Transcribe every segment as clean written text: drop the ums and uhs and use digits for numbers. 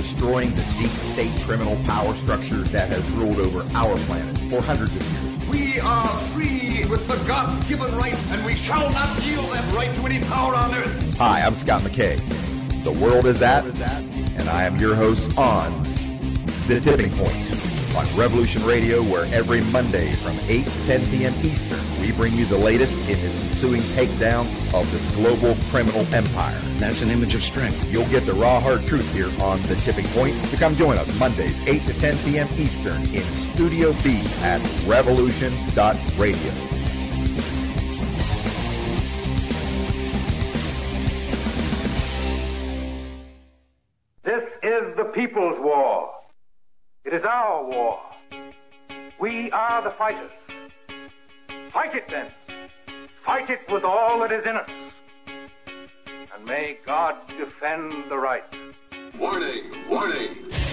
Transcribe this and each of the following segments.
destroying the deep state criminal power structure that has ruled over our planet for hundreds of years. We are free with the God-given right, and we shall not yield that right to any power on earth. Hi, I'm Scott McKay. The world is at, and I am your host on The Tipping Point on Revolution Radio, where every Monday from 8 to 10 p.m. Eastern, we bring you the latest in this ensuing takedown of this global criminal empire. That's an image of strength. You'll get the raw, hard truth here on The Tipping Point. So come join us Mondays, 8 to 10 p.m. Eastern in Studio B at revolution.radio. This is the people's war. It is our war. We are the fighters. Fight it then. Fight it with all that is in us. And may God defend the right. Warning! Warning!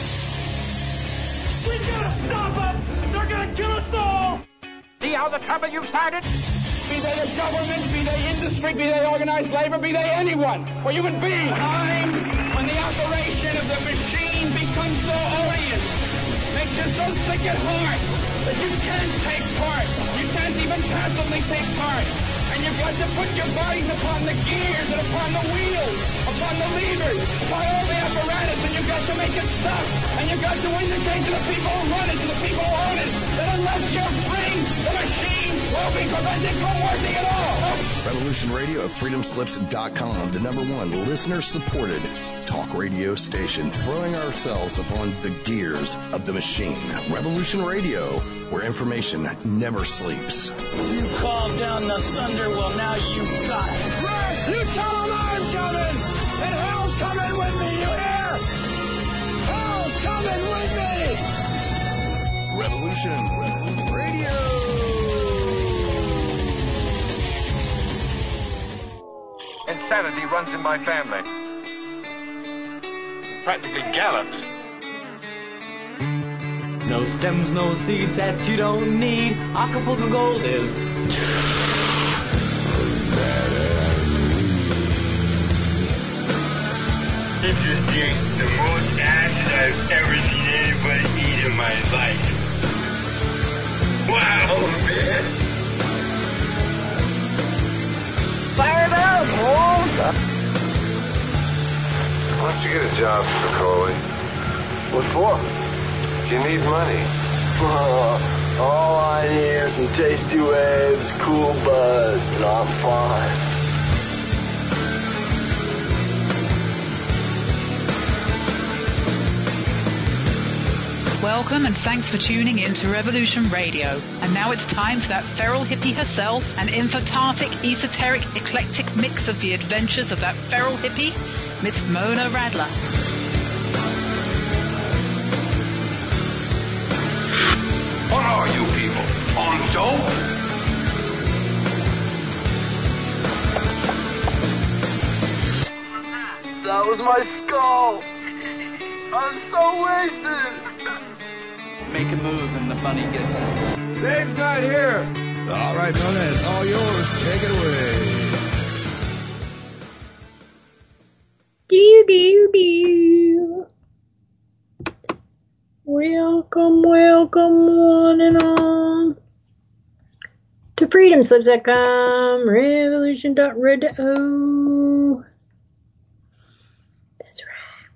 We gotta stop them! They're gonna kill us all! See how the trouble you've started? Be they a government, be they industry, be they organized labor, be they anyone, or human beings. Time when the operation of the machine becomes so odious, makes you so sick at heart that you can't take part. You can't even passively take part. And you've got to put your bodies upon the gears and upon the wheels, upon the levers, upon all the apparatus, and you've got to make it stop. And you've got to indicate to the people who run it, to the people who own it, that unless you're free, the machine will be prevented from working at all. Revolution Radio at freedomslips.com, the #1 listener-supported talk radio station, throwing ourselves upon the gears of the machine. Revolution Radio, where information never sleeps. You called down the thunder, well now you got it. Right, you tell them I'm coming, and hell's coming with me, you hear? Hell's coming with me! Revolution Radio. Insanity runs in my family. Practically gallops. No stems, no seeds that you don't need. Acapulco Gold is. This is the most acid I've ever seen anybody eat in my life. Wow, man. Fire it up, Holmes! Why don't you get a job, Spicoli? What for? You need money. All I need are some tasty waves, cool buzz, and I'm fine. Welcome and thanks for tuning in to Revolution Radio. And now it's time for that feral hippie herself, an infantartic, esoteric, eclectic mix of the adventures of that feral hippie, Miss Mona Radler. What are you people? On dope? That was my skull. I'm so wasted. Make a move and the bunny gets it. Dave's not here. All right, Mona, it's all yours. Take it away. Do. Welcome one and all to freedomslips.com, revolution.radio. That's right,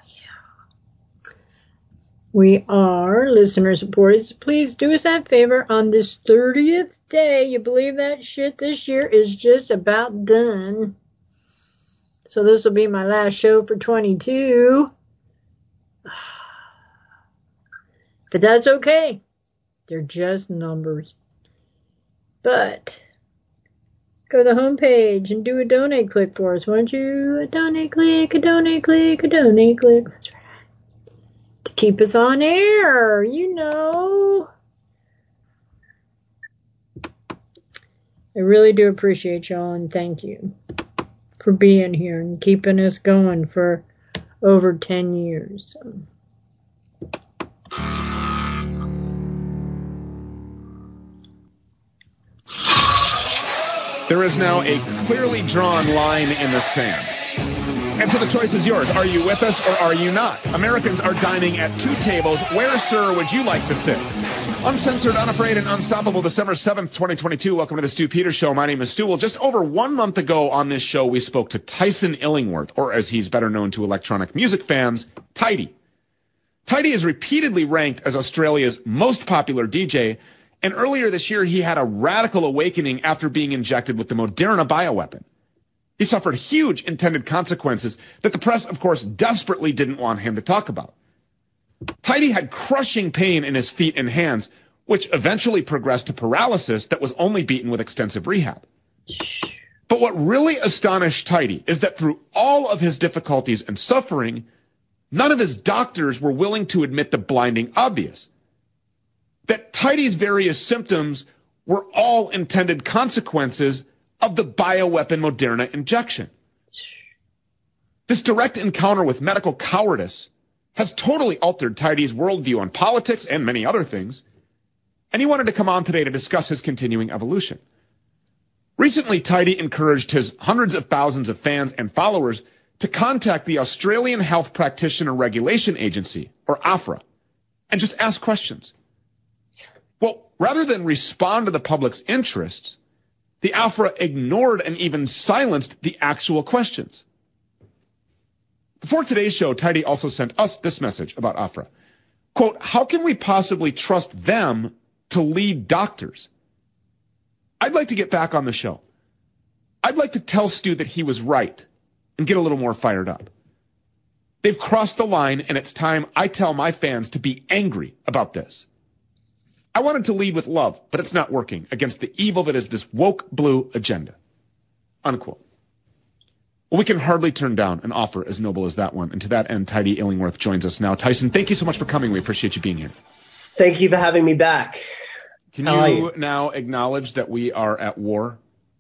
we are listener supported. Please do us that favor on this 30th day. You believe that shit? This year is just about done. So this will be my last show for 22. But that's okay. They're just numbers. But go to the homepage and do a donate click for us, won't you? A donate click, a donate click, a donate click. That's right. To keep us on air, you know. I really do appreciate y'all and thank you for being here and keeping us going for over 10 years. So. There is now a clearly drawn line in the sand. And so the choice is yours. Are you with us or are you not? Americans are dining at two tables. Where, sir, would you like to sit? Uncensored, unafraid, and unstoppable, December 7th, 2022. Welcome to the Stu Peters Show. My name is Stu. Well, just over 1 month ago on this show, we spoke to Tyson Illingworth, or as he's better known to electronic music fans, Tidy. Tidy is repeatedly ranked as Australia's most popular DJ, and earlier this year he had a radical awakening after being injected with the Moderna bioweapon. He suffered huge intended consequences that the press, of course, desperately didn't want him to talk about. Tidy had crushing pain in his feet and hands, which eventually progressed to paralysis that was only beaten with extensive rehab. But what really astonished Tidy is that through all of his difficulties and suffering, none of his doctors were willing to admit the blinding obvious. That Tidy's various symptoms were all intended consequences of the bioweapon Moderna injection. This direct encounter with medical cowardice has totally altered Tidy's worldview on politics and many other things, and he wanted to come on today to discuss his continuing evolution. Recently, Tidy encouraged his hundreds of thousands of fans and followers to contact the Australian Health Practitioner Regulation Agency, or AHPRA, and just ask questions. Well, rather than respond to the public's interests, the AHPRA ignored and even silenced the actual questions. Before today's show, Tidy also sent us this message about AHPRA. Quote, how can we possibly trust them to lead doctors? I'd like to get back on the show. I'd like to tell Stu that he was right and get a little more fired up. They've crossed the line, and it's time I tell my fans to be angry about this. I wanted to lead with love, but it's not working against the evil that is this woke blue agenda. Unquote. Well, we can hardly turn down an offer as noble as that one. And to that end, Tidy Illingworth joins us now. Tyson, thank you so much for coming. We appreciate you being here. Thank you for having me back. Can you now acknowledge that we are at war?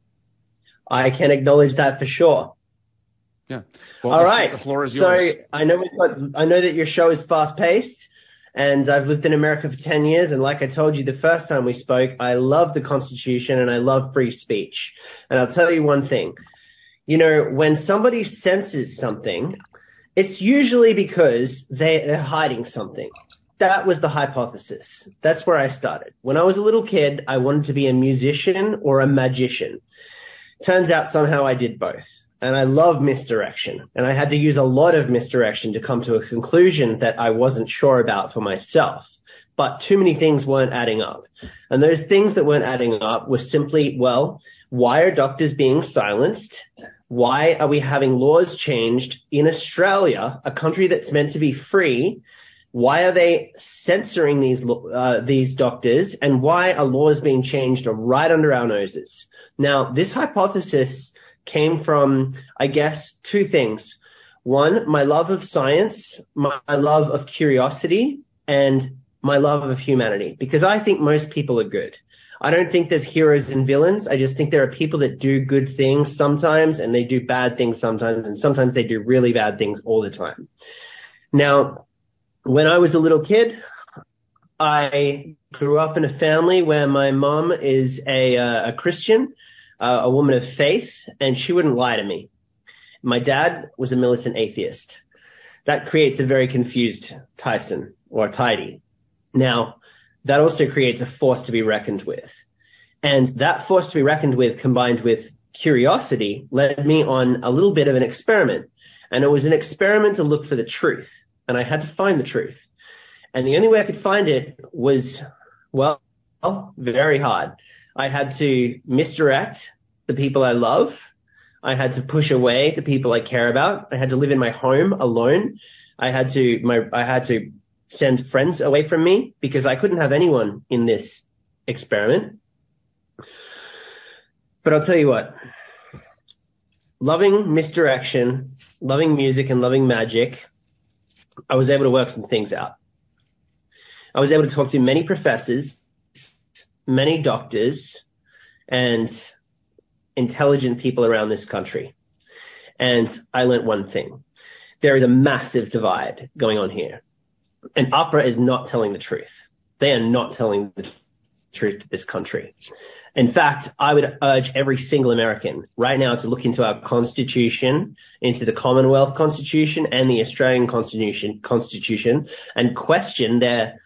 I can acknowledge that for sure. Yeah. Well, all right. The floor is yours. So I know that your show is fast-paced, and I've lived in America for 10 years. And like I told you the first time we spoke, I love the Constitution and I love free speech. And I'll tell you one thing. You know, when somebody censors something, it's usually because they're hiding something. That was the hypothesis. That's where I started. When I was a little kid, I wanted to be a musician or a magician. Turns out somehow I did both. And I love misdirection. And I had to use a lot of misdirection to come to a conclusion that I wasn't sure about for myself. But too many things weren't adding up. And those things that weren't adding up were simply, well, why are doctors being silenced? Why are we having laws changed in Australia, a country that's meant to be free? Why are they censoring these doctors? And why are laws being changed right under our noses? Now, this hypothesis came from, I guess, two things. One, my love of science, my love of curiosity, and my love of humanity. Because I think most people are good. I don't think there's heroes and villains. I just think there are people that do good things sometimes, and they do bad things sometimes, and sometimes they do really bad things all the time. Now, when I was a little kid, I grew up in a family where my mom is a Christian, a woman of faith, and she wouldn't lie to me. My dad was a militant atheist. That creates a very confused Tyson, or Tidy. Now, that also creates a force to be reckoned with. And that force to be reckoned with, combined with curiosity, led me on a little bit of an experiment. And it was an experiment to look for the truth. And I had to find the truth. And the only way I could find it was, well, very hard. I had to misdirect the people I love. I had to push away the people I care about. I had to live in my home alone. I had to send friends away from me because I couldn't have anyone in this experiment. But I'll tell you what, loving misdirection, loving music and loving magic, I was able to work some things out. I was able to talk to many professors, many doctors, and intelligent people around this country. And I learned one thing. There is a massive divide going on here. And AHPRA is not telling the truth. They are not telling the truth to this country. In fact, I would urge every single American right now to look into our Constitution, into the Commonwealth Constitution and the Australian Constitution, and question their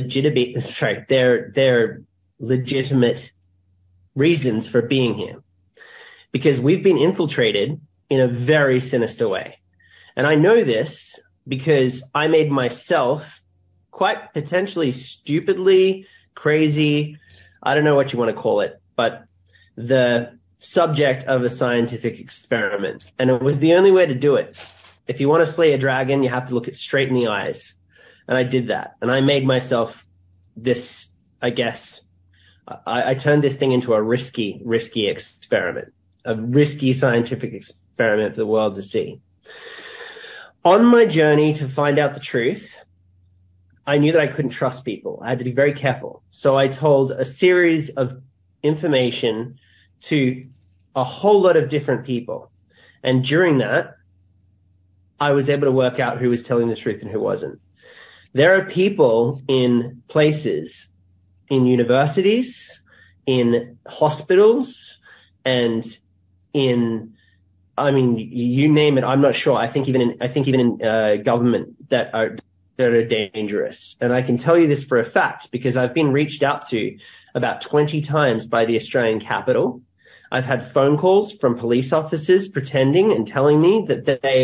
legitimate reasons for being here. Because we've been infiltrated in a very sinister way. And I know this because I made myself quite potentially stupidly, crazy, I don't know what you want to call it, but the subject of a scientific experiment. And it was the only way to do it. If you want to slay a dragon, you have to look it straight in the eyes. And I did that. And I made myself this, I guess, I turned this thing into a risky experiment, a risky scientific experiment for the world to see. On my journey to find out the truth, I knew that I couldn't trust people. I had to be very careful. So I told a series of information to a whole lot of different people. And during that, I was able to work out who was telling the truth and who wasn't. There are people in places, in universities, in hospitals, and in, I mean, you name it. I'm not sure. I think even in government that are dangerous. And I can tell you this for a fact because I've been reached out to about 20 times by the Australian Capitol. I've had phone calls from police officers pretending and telling me that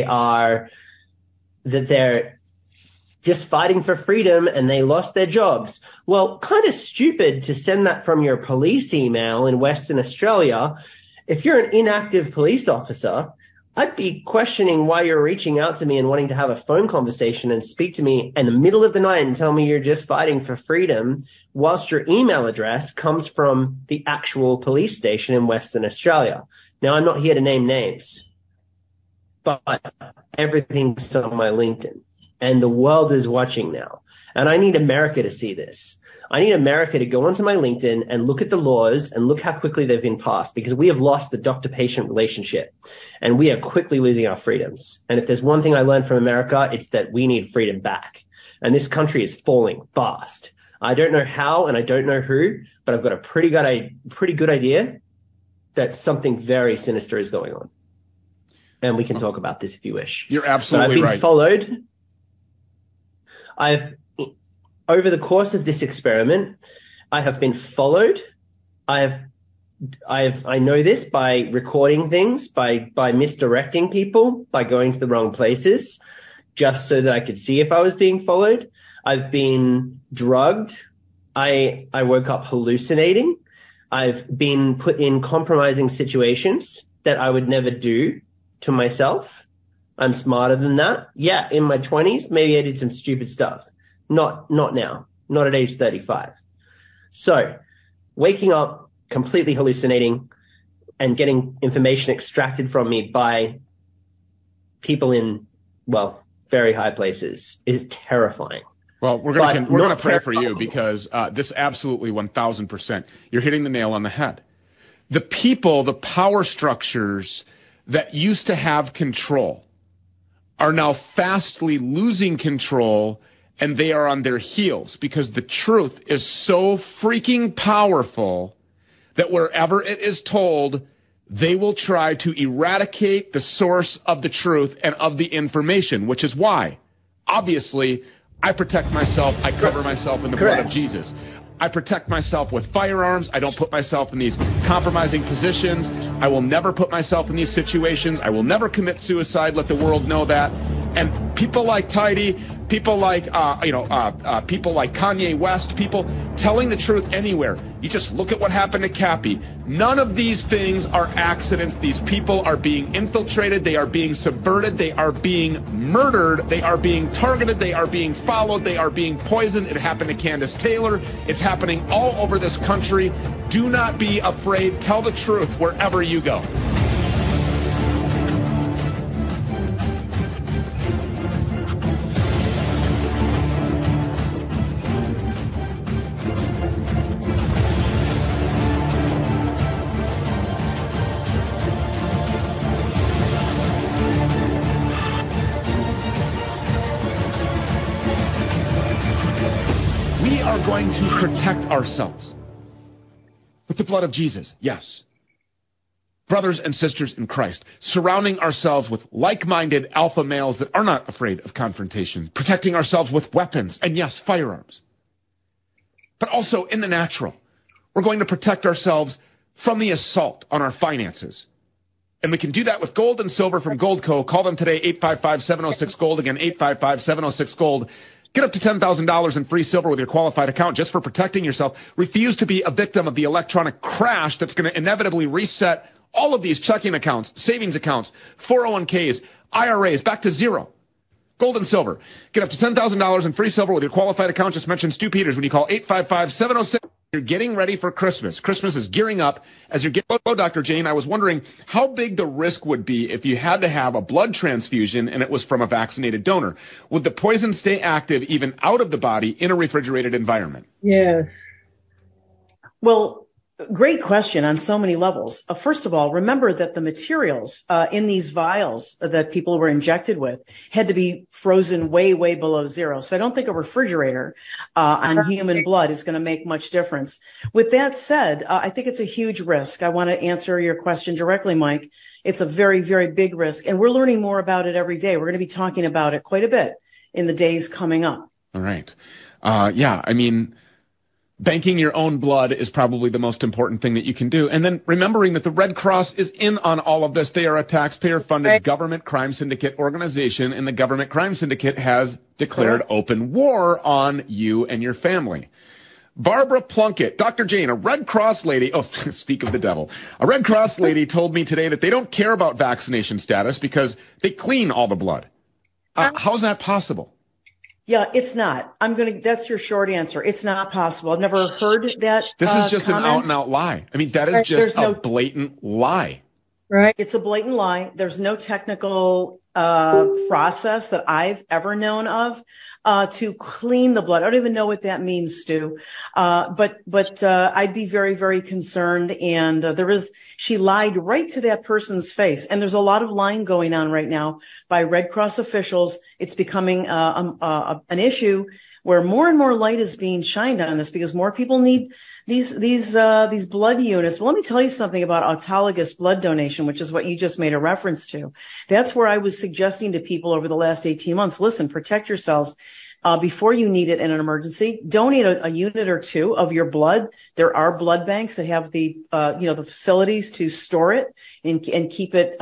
they're just fighting for freedom and they lost their jobs. Well, kind of stupid to send that from your police email in Western Australia. If you're an inactive police officer, I'd be questioning why you're reaching out to me and wanting to have a phone conversation and speak to me in the middle of the night and tell me you're just fighting for freedom whilst your email address comes from the actual police station in Western Australia. Now, I'm not here to name names, but everything's on my LinkedIn and the world is watching now. And I need America to see this. I need America to go onto my LinkedIn and look at the laws and look how quickly they've been passed because we have lost the doctor-patient relationship and we are quickly losing our freedoms. And if there's one thing I learned from America, it's that we need freedom back. And this country is falling fast. I don't know how and I don't know who, but I've got a pretty good idea that something very sinister is going on. And we can talk about this if you wish. You're absolutely right. I've been followed. Over the course of this experiment, I have been followed. I know this by recording things, by misdirecting people, by going to the wrong places, just so that I could see if I was being followed. I've been drugged. I woke up hallucinating. I've been put in compromising situations that I would never do to myself. I'm smarter than that. Yeah, in my 20s, maybe I did some stupid stuff. Not now. Not at age 35. So, waking up, completely hallucinating, and getting information extracted from me by people in, well, very high places is terrifying. Well, we're going to pray for you because this absolutely 1,000%. You're hitting the nail on the head. The people, the power structures that used to have control are now fastly losing control, and they are on their heels because the truth is so freaking powerful that wherever it is told, they will try to eradicate the source of the truth and of the information, which is why, obviously, I protect myself. I cover myself in the blood of Jesus. I protect myself with firearms. I don't put myself in these compromising positions. I will never put myself in these situations. I will never commit suicide. Let the world know that. And people like Tidy, people like people like Kanye West, people telling the truth anywhere. You just look at what happened to Cappy. None of these things are accidents. These people are being infiltrated. They are being subverted. They are being murdered. They are being targeted. They are being followed. They are being poisoned. It happened to Candace Taylor. It's happening all over this country. Do not be afraid. Tell the truth wherever you go. Going to protect ourselves. with the blood of Jesus, yes. Brothers and sisters in Christ, surrounding ourselves with like-minded alpha males that are not afraid of confrontation, protecting ourselves with weapons, and yes, firearms. But also in the natural, we're going to protect ourselves from the assault on our finances. And we can do that with gold and silver from Goldco. Call them today, 855-706-GOLD. Again, 855-706-GOLD. Get up to $10,000 in free silver with your qualified account just for protecting yourself. Refuse to be a victim of the electronic crash that's going to inevitably reset all of these checking accounts, savings accounts, 401ks, IRAs back to zero. Gold and silver. Get up to $10,000 in free silver with your qualified account. Just mention Stu Peters when you call 855-706. You're getting ready for Christmas. Christmas is gearing up. As you're getting, hello, Dr. Jane, I was wondering how big the risk would be if you had to have a blood transfusion and it was from a vaccinated donor. Would the poison stay active even out of the body in a refrigerated environment? Yes. Well, great question on so many levels. First of all, remember that the materials in these vials that people were injected with had to be frozen way, way below zero. So I don't think a refrigerator on human blood is going to make much difference. With that said, I think it's a huge risk. I want to answer your question directly, Mike. It's a very, very big risk, and we're learning more about it every day. We're going to be talking about it quite a bit in the days coming up. All right. Yeah, I mean, banking your own blood is probably the most important thing that you can do. And then remembering that the Red Cross is in on all of this. They are a taxpayer-funded government crime syndicate organization, and the government crime syndicate has declared open war on you and your family. Barbara Plunkett, Dr. Jane, a Red Cross lady, speak of the devil, a Red Cross lady told me today that they don't care about vaccination status because they clean all the blood. How's that possible? Yeah, it's not. That's your short answer. It's not possible. I've never heard that. This is just an out and out lie. I mean, that is just a blatant lie. Right. It's a blatant lie. There's no technical process that I've ever known of to clean the blood. I don't even know what that means, Stu. But I'd be very, very concerned. And she lied right to that person's face. And there's a lot of lying going on right now by Red Cross officials. It's becoming an issue where more and more light is being shined on this because more people need these blood units. Well, let me tell you something about autologous blood donation, which is what you just made a reference to. That's where I was suggesting to people over the last 18 months, listen, protect yourselves. Before you need it in an emergency, donate a unit or two of your blood. There are blood banks that have the facilities to store it and keep it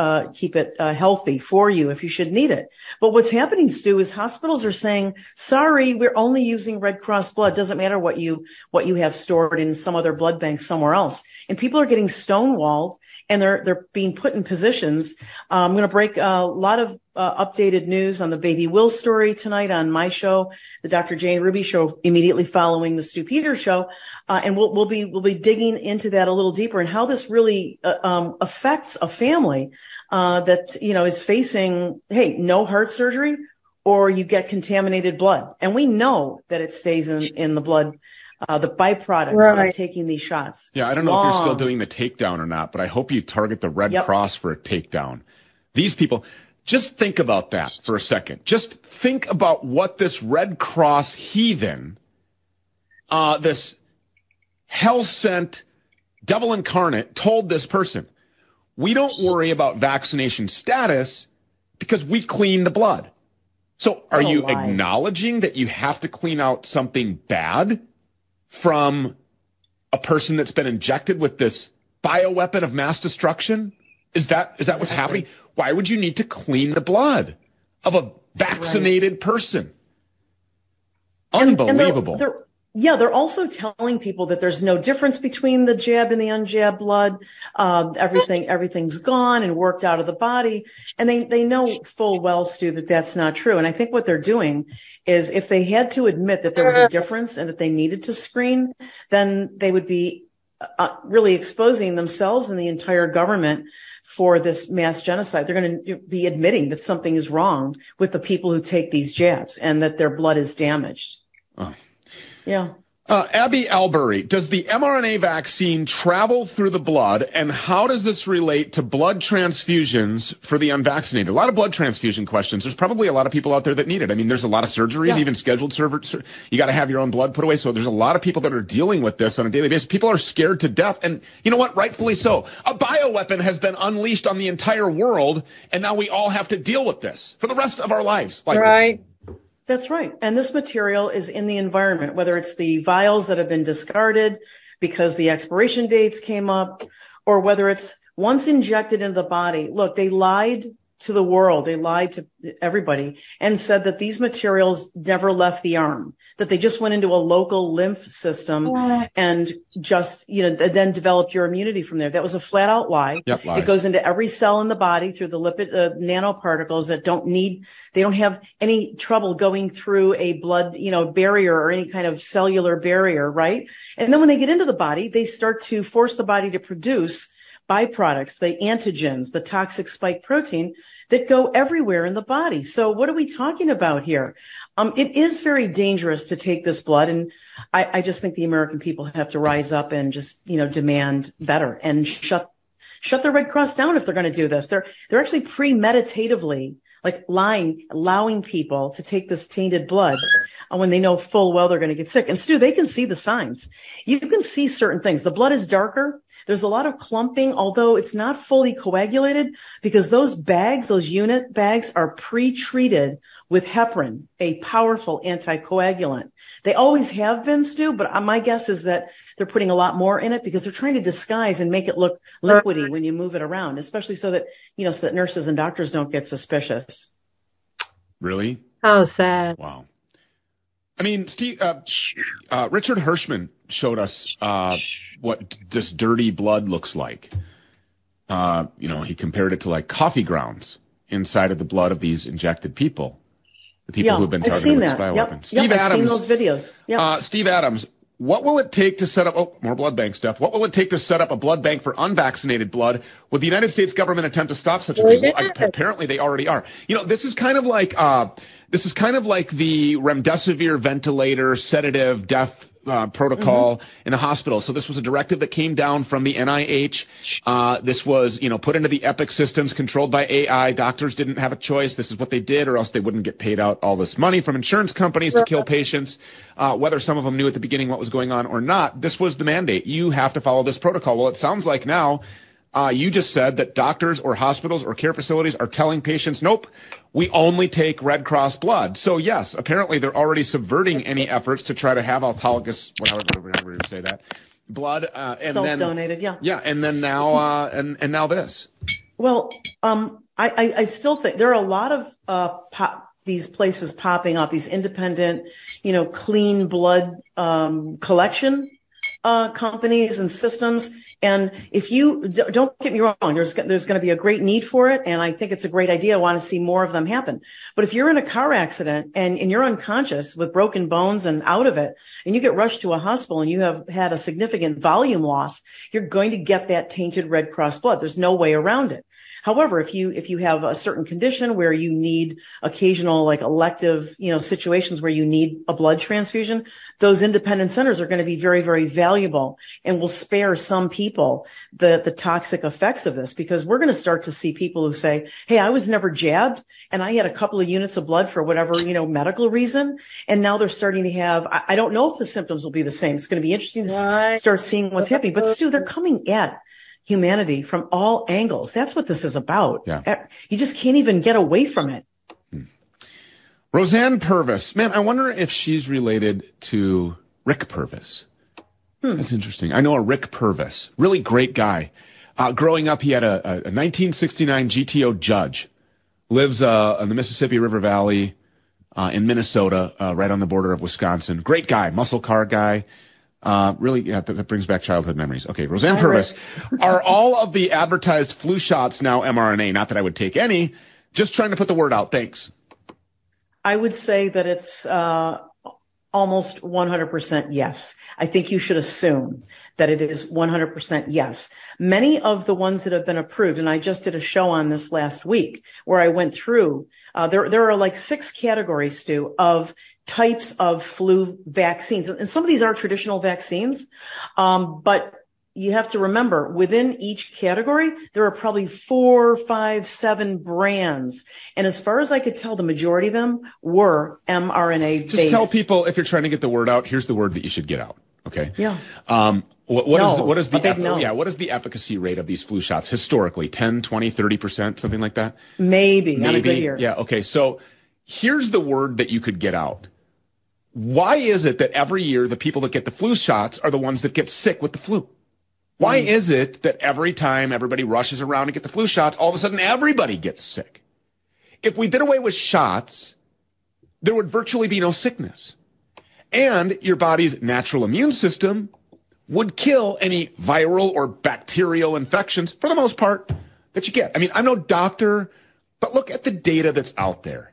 healthy for you if you should need it. But what's happening, Stu, is hospitals are saying, sorry, we're only using Red Cross blood. Doesn't matter what you have stored in some other blood bank somewhere else. And people are getting stonewalled and they're being put in positions. I'm going to break a lot of updated news on the Baby Will story tonight on my show, the Dr. Jane Ruby show, immediately following the Stu Peters show, and we'll be digging into that a little deeper and how this really affects a family that is facing, no heart surgery, or you get contaminated blood, and we know that it stays in the blood. The byproducts of taking these shots. Yeah, I don't know if you're still doing the takedown or not, but I hope you target the Red Cross for a takedown. These people, just think about that for a second. Just think about what this Red Cross heathen, this hell-sent devil incarnate told this person. We don't worry about vaccination status because we clean the blood. So are you acknowledging that you have to clean out something bad from a person that's been injected with this bioweapon of mass destruction? Is that what's happening? Why would you need to clean the blood of a vaccinated person? Unbelievable. They're also telling people that there's no difference between the jabbed and the unjabbed blood. Everything's gone and worked out of the body. And they know full well, Stu, that that's not true. And I think what they're doing is if they had to admit that there was a difference and that they needed to screen, then they would be really exposing themselves and the entire government for this mass genocide. They're going to be admitting that something is wrong with the people who take these jabs and that their blood is damaged. Oh. Yeah. Abby Albury, does the mRNA vaccine travel through the blood, and how does this relate to blood transfusions for the unvaccinated? A lot of blood transfusion questions. There's probably a lot of people out there that need it. I mean, there's a lot of surgeries, even scheduled surgeries. You got to have your own blood put away. So there's a lot of people that are dealing with this on a daily basis. People are scared to death, and you know what? Rightfully so. A bioweapon has been unleashed on the entire world, and now we all have to deal with this for the rest of our lives. Right. That's right. And this material is in the environment, whether it's the vials that have been discarded because the expiration dates came up, or whether it's once injected into the body. Look, they lied to the world. They lied to everybody and said that these materials never left the arm, that they just went into a local lymph system and just, then developed your immunity from there. That was a flat out lie. Yep, lies. It goes into every cell in the body through the lipid nanoparticles that they don't have any trouble going through a blood, barrier or any kind of cellular barrier, right? And then when they get into the body, they start to force the body to produce byproducts, the antigens, the toxic spike protein that go everywhere in the body. So what are we talking about here? It is very dangerous to take this blood, and I just think the American people have to rise up and just, demand better and shut the Red Cross down if they're going to do this. They're actually premeditatively allowing people to take this tainted blood when they know full well they're going to get sick. And Stu, they can see the signs. You can see certain things. The blood is darker. There's a lot of clumping, although it's not fully coagulated, because those unit bags are pre-treated with heparin, a powerful anticoagulant. They always have been, Stu, but my guess is that they're putting a lot more in it because they're trying to disguise and make it look liquidy when you move it around, especially so that nurses and doctors don't get suspicious. Really? How sad. Wow. I mean, Steve, Richard Hirschman showed us what this dirty blood looks like. He compared it to like coffee grounds inside of the blood of these injected people, the people who've been targeted with this bioweapon. Steve Adams, I've seen those videos. Yep. Steve Adams, what will it take to set up? More blood bank stuff. What will it take to set up a blood bank for unvaccinated blood? Would the United States government attempt to stop such a thing? Well, apparently, they already are. This is kind of like the remdesivir ventilator sedative death protocol in the hospital. So this was a directive that came down from the NIH. This was, put into the Epic systems controlled by AI. Doctors didn't have a choice. This is what they did, or else they wouldn't get paid out all this money from insurance companies to kill patients. Whether some of them knew at the beginning what was going on or not, this was the mandate. You have to follow this protocol. Well, it sounds like now you just said that doctors or hospitals or care facilities are telling patients, nope, we only take Red Cross blood. So, yes, apparently they're already subverting any efforts to try to have autologous, whatever you say that, blood. And self-donated, Yeah, and then now, and now this. Well, I still think there are a lot of these places popping up, these independent, clean blood collection companies and systems. And if you don't get me wrong, there's going to be a great need for it, and I think it's a great idea. I want to see more of them happen. But if you're in a car accident and you're unconscious with broken bones and out of it, and you get rushed to a hospital and you have had a significant volume loss, you're going to get that tainted Red Cross blood. There's no way around it. However, if you have a certain condition where you need occasional elective, situations where you need a blood transfusion, those independent centers are going to be very, very valuable and will spare some people the toxic effects of this, because we're going to start to see people who say, hey, I was never jabbed and I had a couple of units of blood for whatever, medical reason. And now they're starting to have, I don't know if the symptoms will be the same. It's going to be interesting to start seeing what's happening. But Stu, they're coming at humanity from all angles. That's what this is about. Yeah. You just can't even get away from it. Roseanne Purvis. Man, I wonder if she's related to Rick Purvis. That's interesting. I know a Rick Purvis. Really great guy. Growing up, he had a 1969 GTO Judge. Lives in the Mississippi River Valley in Minnesota, right on the border of Wisconsin. Great guy. Muscle car guy. That brings back childhood memories. Okay, Roseanne Purvis. Are all of the advertised flu shots now mRNA? Not that I would take any. Just trying to put the word out. Thanks. I would say that it's almost 100% yes. I think you should assume that it is 100% yes. Many of the ones that have been approved, and I just did a show on this last week where I went through, there are 6 categories, Stu, of types of flu vaccines. And some of these are traditional vaccines, but you have to remember, within each category, there are probably 4, 5, 7 brands. And as far as I could tell, the majority of them were mRNA-based. Just tell people, if you're trying to get the word out, here's the word that you should get out. Okay? Yeah. What is the efficacy rate of these flu shots historically? 10, 20, 30%, something like that? Maybe. On a good year. Yeah, okay. So here's the word that you could get out. Why is it that every year the people that get the flu shots are the ones that get sick with the flu? Why is it that every time everybody rushes around to get the flu shots, all of a sudden everybody gets sick? If we did away with shots, there would virtually be no sickness. And your body's natural immune system would kill any viral or bacterial infections, for the most part, that you get. I mean, I'm no doctor, but look at the data that's out there.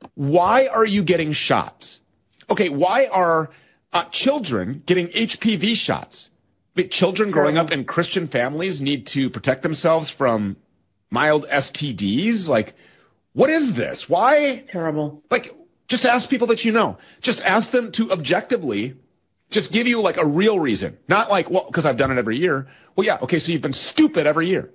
Why are you getting shots? Okay, why are children getting HPV shots? Children growing up in Christian families need to protect themselves from mild STDs? Like, what is this? Why? Terrible. Like, just ask people that you know. Just ask them to objectively just give you, like, a real reason. Not like, well, because I've done it every year. Well, yeah, okay, so you've been stupid every year.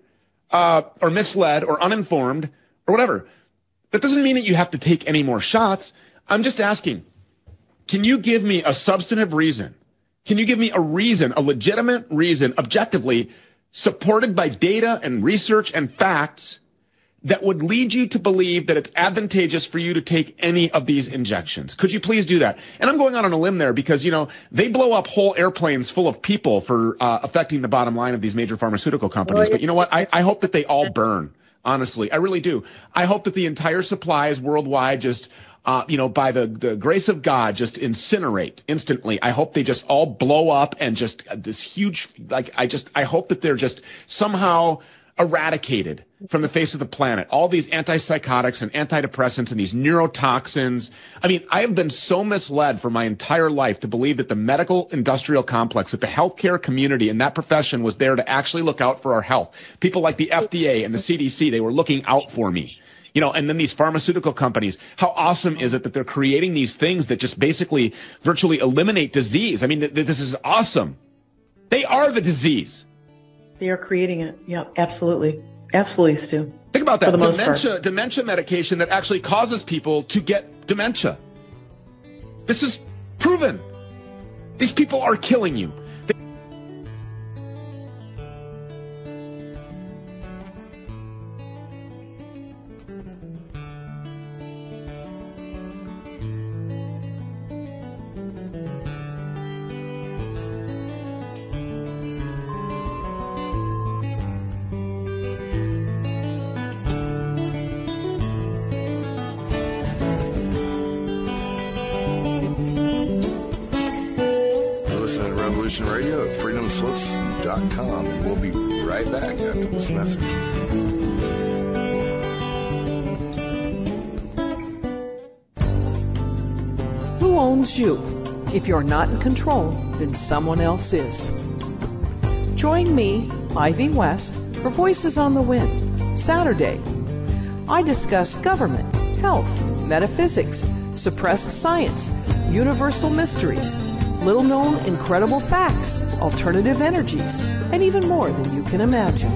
Or misled or uninformed or whatever. That doesn't mean that you have to take any more shots. I'm just asking, can you give me a substantive reason? Can you give me a reason, a legitimate reason, objectively, supported by data and research and facts, that would lead you to believe that it's advantageous for you to take any of these injections? Could you please do that? And I'm going out on a limb there because, you know, they blow up whole airplanes full of people for affecting the bottom line of these major pharmaceutical companies. But you know what? I hope that they all burn, honestly. I really do. I hope that the entire supplies worldwide just by the grace of God, just incinerate instantly. I hope they just all blow up and just this huge, I hope that they're just somehow eradicated from the face of the planet. All these antipsychotics and antidepressants and these neurotoxins. I mean, I have been so misled for my entire life to believe that the medical industrial complex, that the healthcare community and that profession was there to actually look out for our health. People like the FDA and the CDC, they were looking out for me. You know, and then these pharmaceutical companies, how awesome is it that they're creating these things that just basically virtually eliminate disease? I mean, this is awesome. They are the disease. They are creating it. Yeah, absolutely. Absolutely, Stu. Think about that. Dementia medication that actually causes people to get dementia. This is proven. These people are killing you. Radio at freedomslips.com, and we'll be right back after this message. Who owns you? If you're not in control, then someone else is. Join me, Ivy West, for Voices on the Wind, Saturday. I discuss government, health, metaphysics, suppressed science, universal mysteries, little-known incredible facts, alternative energies, and even more than you can imagine.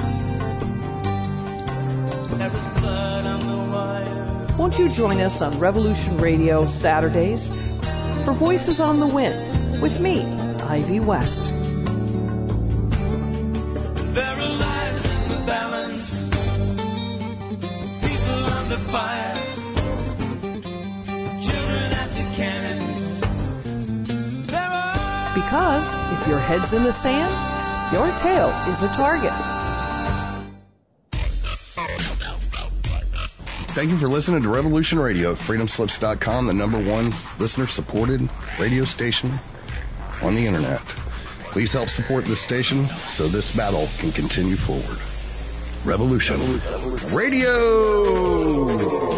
Won't you join us on Revolution Radio Saturdays for Voices on the Wind with me, Ivy West. There are lives in the balance, people under fire, children at the cannons. Because if your head's in the sand, your tail is a target. Thank you for listening to Revolution Radio, freedomslips.com, the #1 listener-supported radio station on the internet. Please help support this station so this battle can continue forward. Revolution Radio!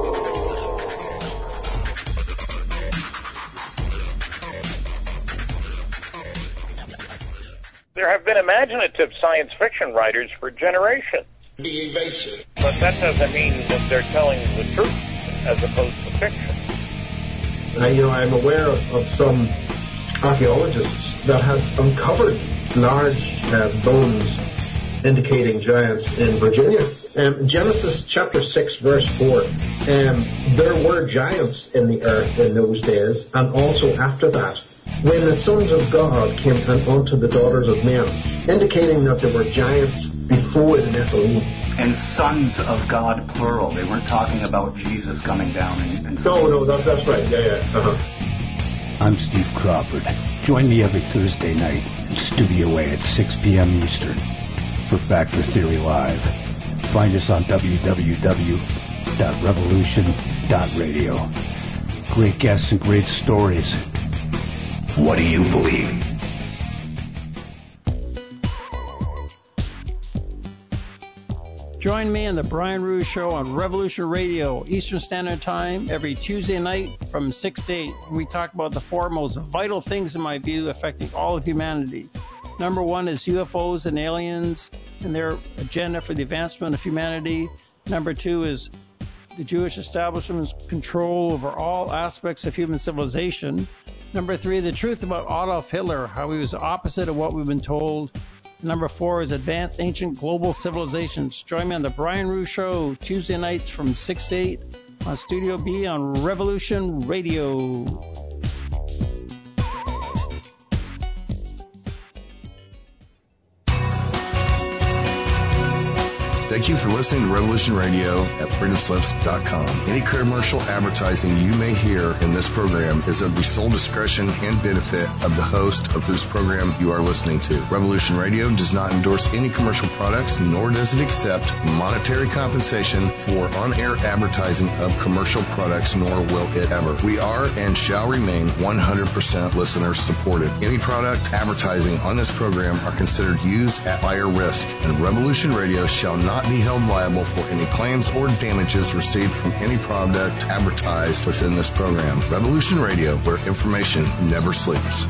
There have been imaginative science fiction writers for generations. Be evasive. But that doesn't mean that they're telling the truth as opposed to fiction. I'm aware of some archaeologists that have uncovered large bones indicating giants in Virginia. Genesis chapter 6 verse 4, there were giants in the earth in those days, and also after that, when the sons of God came unto the daughters of men, indicating that there were giants before the Nephilim. And sons of God, plural. They weren't talking about Jesus coming down and No, that's right. Yeah. I'm Steve Crawford. Join me every Thursday night in Studio A at 6 p.m. Eastern for Factor Theory Live. Find us on www.revolution.radio. Great guests and great stories. What do you believe? Join me on the Brian Ruhe Show on Revolution Radio, Eastern Standard Time, every Tuesday night from 6 to 8. We talk about the four most vital things, in my view, affecting all of humanity. Number one is UFOs and aliens and their agenda for the advancement of humanity. Number two is the Jewish establishment's control over all aspects of human civilization. Number three, the truth about Adolf Hitler, how he was the opposite of what we've been told. Number four is advanced ancient global civilizations. Join me on the Brian Ruhe Show, Tuesday nights from 6 to 8 on Studio B on Revolution Radio. Thank you for listening to Revolution Radio at freedomslips.com. Any commercial advertising you may hear in this program is of the sole discretion and benefit of the host of whose program you are listening to. Revolution Radio does not endorse any commercial products, nor does it accept monetary compensation for on-air advertising of commercial products, nor will it ever. We are and shall remain 100% listener supported. Any product advertising on this program are considered used at higher risk, and Revolution Radio shall not be held liable for any claims or damages received from any product advertised within this program. Revolution Radio, where information never sleeps.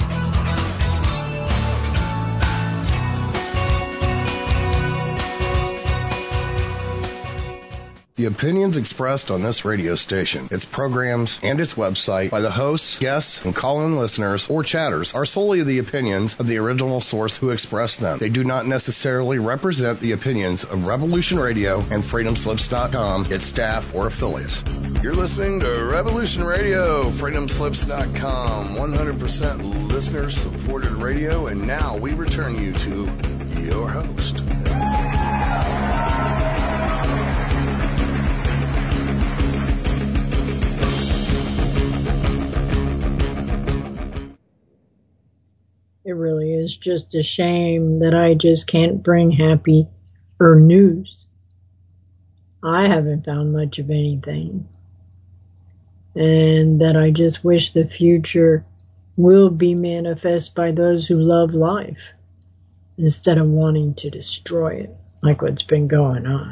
The opinions expressed on this radio station, its programs, and its website by the hosts, guests, and call-in listeners or chatters are solely the opinions of the original source who expressed them. They do not necessarily represent the opinions of Revolution Radio and freedomslips.com, its staff, or affiliates. You're listening to Revolution Radio, freedomslips.com, 100% listener-supported radio, and now we return you to your host. It really is just a shame that I just can't bring happy or news. I haven't found much of anything. And that I just wish the future will be manifest by those who love life instead of wanting to destroy it like what's been going on.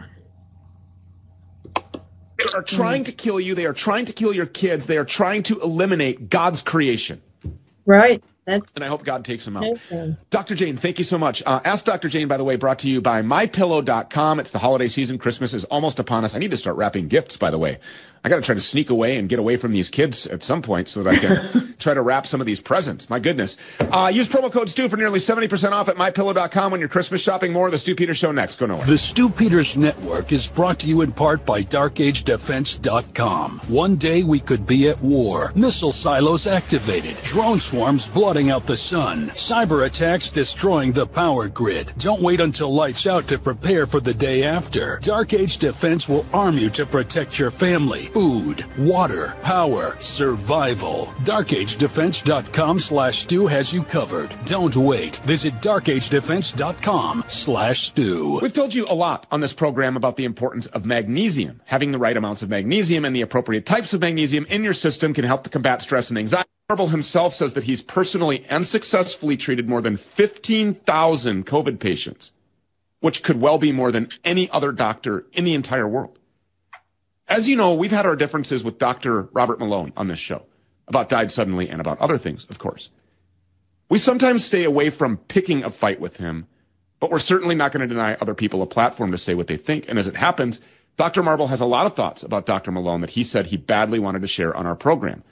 They are trying to kill you. They are trying to kill your kids. They are trying to eliminate God's creation. Right. And I hope God takes them out. Dr. Jane, thank you so much. Ask Dr. Jane, by the way, brought to you by MyPillow.com. It's the holiday season. Christmas is almost upon us. I need to start wrapping gifts, by the way. I got to try to sneak away and get away from these kids at some point so that I can try to wrap some of these presents. My goodness. Use promo code Stu for nearly 70% off at MyPillow.com when you're Christmas shopping. More of the Stu Peters Show next. Go nowhere. The Stu Peters Network is brought to you in part by DarkAgeDefense.com. One day we could be at war. Missile silos activated. Drone swarms blotting out the sun. Cyber attacks destroying the power grid. Don't wait until lights out to prepare for the day after. Dark Age Defense will arm you to protect your family. Food, water, power, survival. DarkAgeDefense.com/Stu has you covered. Don't wait. Visit DarkAgeDefense.com/Stu. We've told you a lot on this program about the importance of magnesium. Having the right amounts of magnesium and the appropriate types of magnesium in your system can help to combat stress and anxiety. Marble himself says that he's personally and successfully treated more than 15,000 COVID patients, which could well be more than any other doctor in the entire world. As you know, we've had our differences with Dr. Robert Malone on this show, about Died Suddenly and about other things, of course. We sometimes stay away from picking a fight with him, but we're certainly not going to deny other people a platform to say what they think. And as it happens, Dr. Marble has a lot of thoughts about Dr. Malone that he said he badly wanted to share on our program.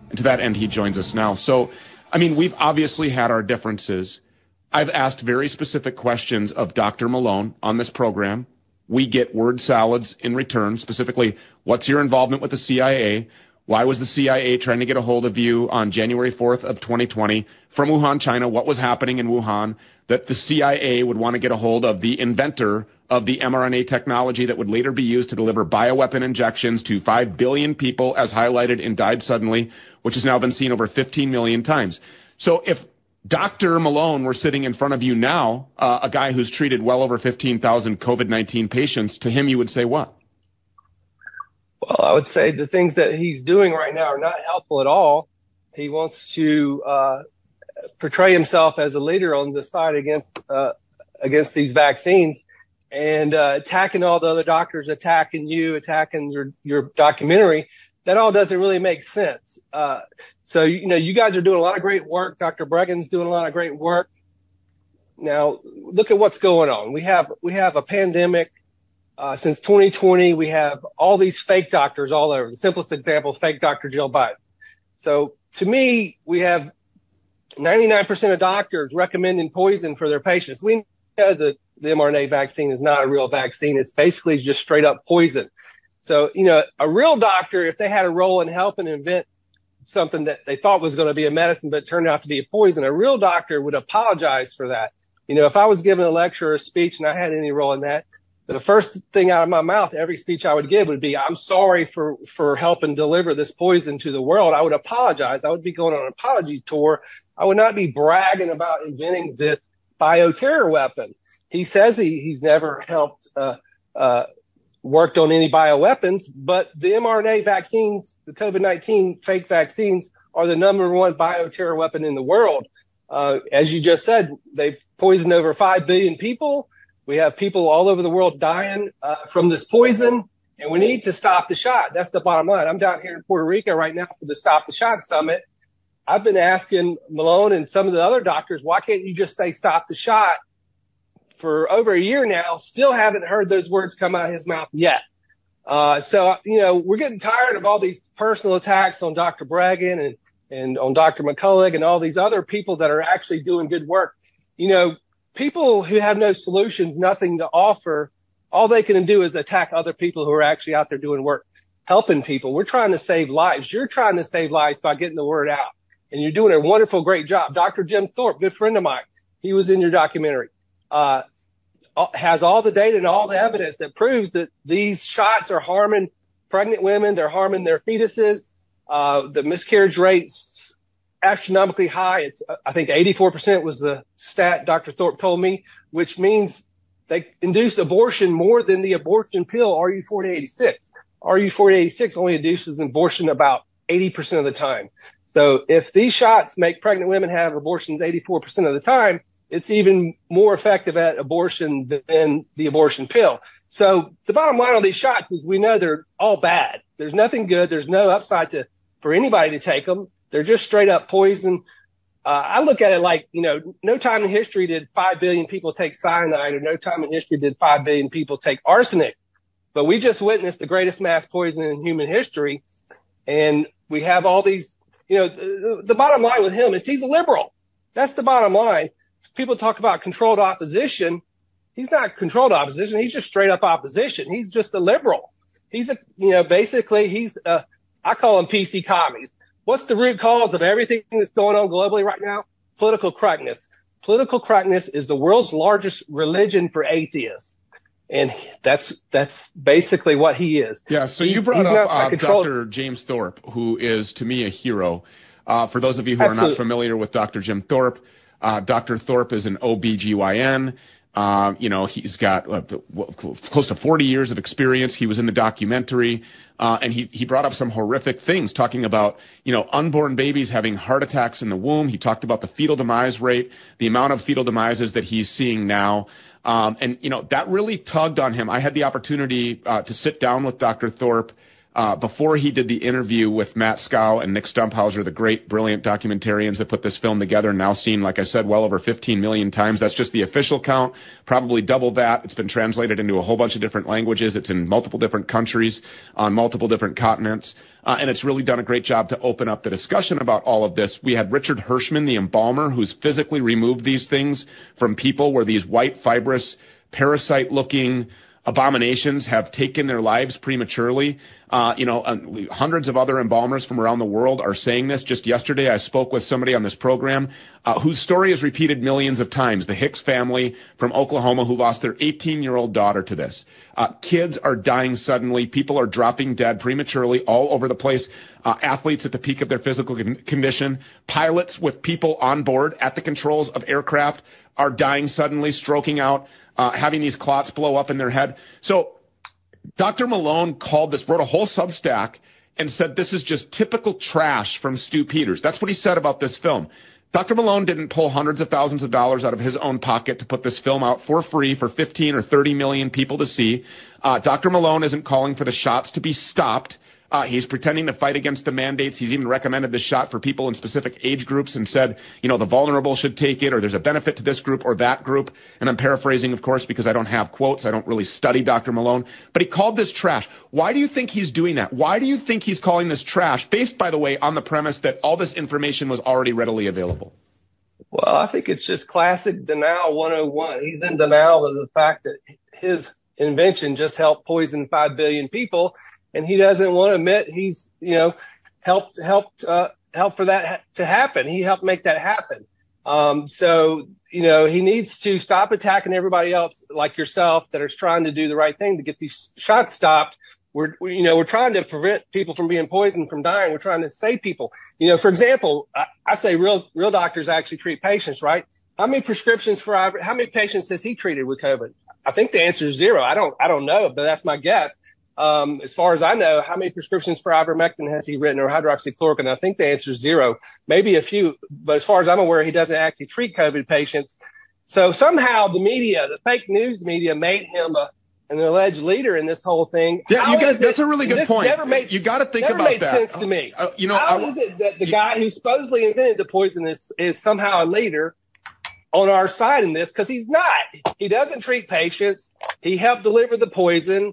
And to that end, he joins us now. So, I mean, we've obviously had our differences. I've asked very specific questions of Dr. Malone on this program. We get word salads in return, specifically, what's your involvement with the CIA? Why was the CIA trying to get a hold of you on January 4th of 2020 from Wuhan, China? What was happening in Wuhan that the CIA would want to get a hold of the inventor of the mRNA technology that would later be used to deliver bioweapon injections to 5 billion people, as highlighted in Died Suddenly, which has now been seen over 15 million times. So if Dr. Malone were sitting in front of you now, a guy who's treated well over 15,000 COVID-19 patients, to him you would say what? Well, I would say the things that he's doing right now are not helpful at all. He wants to portray himself as a leader on the side against these vaccines, and attacking all the other doctors, attacking you, attacking your documentary. That all doesn't really make sense. So, you guys are doing a lot of great work. Dr. Bregan's doing a lot of great work. Now, look at what's going on. We have a pandemic. Since 2020, we have all these fake doctors all over. The simplest example is fake Dr. Jill Biden. So to me, we have 99% of doctors recommending poison for their patients. We know that the mRNA vaccine is not a real vaccine. It's basically just straight up poison. So, a real doctor, if they had a role in helping invent something that they thought was going to be a medicine but turned out to be a poison, a real doctor would apologize for that. If I was giving a lecture or a speech and I had any role in that, the first thing out of my mouth, every speech I would give would be, I'm sorry for helping deliver this poison to the world. I would apologize. I would be going on an apology tour. I would not be bragging about inventing this bioterror weapon. He says he's never helped, worked on any bioweapons, but the mRNA vaccines, the COVID-19 fake vaccines, are the number one bioterror weapon in the world. As you just said, they've poisoned over 5 billion people. We have people all over the world dying from this poison, and we need to stop the shot. That's the bottom line. I'm down here in Puerto Rico right now for the Stop the Shot Summit. I've been asking Malone and some of the other doctors, why can't you just say stop the shot? For over a year now, still haven't heard those words come out of his mouth yet. So, we're getting tired of all these personal attacks on Dr. Bregan and on Dr. McCullough and all these other people that are actually doing good work. People who have no solutions, nothing to offer, all they can do is attack other people who are actually out there doing work, helping people. We're trying to save lives. You're trying to save lives by getting the word out. And you're doing a wonderful, great job. Dr. Jim Thorpe, good friend of mine, he was in your documentary, has all the data and all the evidence that proves that these shots are harming pregnant women. They're harming their fetuses. The miscarriage rate's astronomically high. It's, I think 84% was the stat Dr. Thorpe told me, which means they induce abortion more than the abortion pill RU-4086. RU-4086 only induces abortion about 80% of the time. So if these shots make pregnant women have abortions 84% of the time, it's even more effective at abortion than the abortion pill. So the bottom line on these shots is we know they're all bad. There's nothing good. There's no upside for anybody to take them. They're just straight up poison. I look at it like, no time in history did 5 billion people take cyanide, or no time in history did 5 billion people take arsenic. But we just witnessed the greatest mass poison in human history. And we have all these, the bottom line with him is he's a liberal. That's the bottom line. People talk about controlled opposition. He's not controlled opposition. He's just straight up opposition. He's just a liberal. He's basically I call him PC commies. What's the root cause of everything that's going on globally right now? Political correctness. Political correctness is the world's largest religion for atheists. And that's basically what he is. Yeah, so you brought up Dr. James Thorpe, who is, to me, a hero. For those of you who are not familiar with Dr. Jim Thorpe, Dr. Thorpe is an OBGYN. He's got close to 40 years of experience. He was in the documentary, and he brought up some horrific things, talking about, unborn babies having heart attacks in the womb. He talked about the fetal demise rate, the amount of fetal demises that he's seeing now. And that really tugged on him. I had the opportunity to sit down with Dr. Thorpe before he did the interview with Matt Scow and Nick Stumphauser, the great, brilliant documentarians that put this film together, now seen, like I said, well over 15 million times. That's just the official count, probably double that. It's been translated into a whole bunch of different languages. It's in multiple different countries on multiple different continents. And it's really done a great job to open up the discussion about all of this. We had Richard Hirschman, the embalmer, who's physically removed these things from people where these white, fibrous, parasite-looking abominations have taken their lives prematurely. Hundreds of other embalmers from around the world are saying this. Just yesterday, I spoke with somebody on this program whose story is repeated millions of times. The Hicks family from Oklahoma who lost their 18-year-old daughter to this. Kids are dying suddenly. People are dropping dead prematurely all over the place. Athletes at the peak of their physical condition. Pilots with people on board at the controls of aircraft are dying suddenly, stroking out, having these clots blow up in their head. So Dr. Malone wrote a whole Substack and said this is just typical trash from Stu Peters. That's what he said about this film. Dr. Malone didn't pull hundreds of thousands of dollars out of his own pocket to put this film out for free for 15 or 30 million people to see. Dr. Malone isn't calling for the shots to be stopped. He's pretending to fight against the mandates. He's even recommended this shot for people in specific age groups and said, the vulnerable should take it, or there's a benefit to this group or that group. And I'm paraphrasing, of course, because I don't have quotes. I don't really study Dr. Malone. But he called this trash. Why do you think he's doing that? Why do you think he's calling this trash, based, by the way, on the premise that all this information was already readily available? Well, I think it's just classic denial 101. He's in denial of the fact that his invention just helped poison 5 billion people. And he doesn't want to admit he's, helped for that to happen. He helped make that happen. So he needs to stop attacking everybody else like yourself that is trying to do the right thing to get these shots stopped. We're trying to prevent people from being poisoned, from dying. We're trying to save people. For example, I say real doctors actually treat patients, right? How many patients has he treated with COVID? I think the answer is 0. I don't know, but that's my guess. As far as I know, how many prescriptions for ivermectin has he written, or hydroxychloroquine? I think the answer is 0, maybe a few. But as far as I'm aware, he doesn't actually treat COVID patients. So somehow the media, the fake news media, made him an alleged leader in this whole thing. Yeah, that's a really good point. You got to think about that. Never made sense to me. How is it that the guy who supposedly invented the poison is somehow a leader on our side in this? Because he's not. He doesn't treat patients. He helped deliver the poison.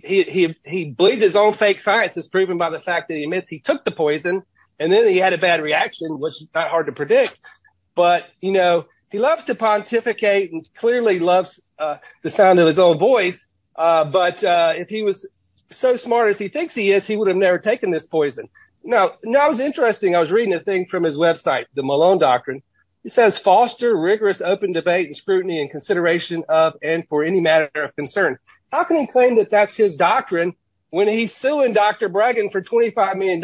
He believed his own fake science, as proven by the fact that he admits he took the poison, and then he had a bad reaction, which is not hard to predict. But, he loves to pontificate and clearly loves the sound of his own voice. But if he was so smart as he thinks he is, he would have never taken this poison. Now, it was interesting. I was reading a thing from his website, the Malone Doctrine. It says, foster rigorous open debate and scrutiny and consideration of and for any matter of concern. How can he claim that that's his doctrine when he's suing Dr. Breggin for $25 million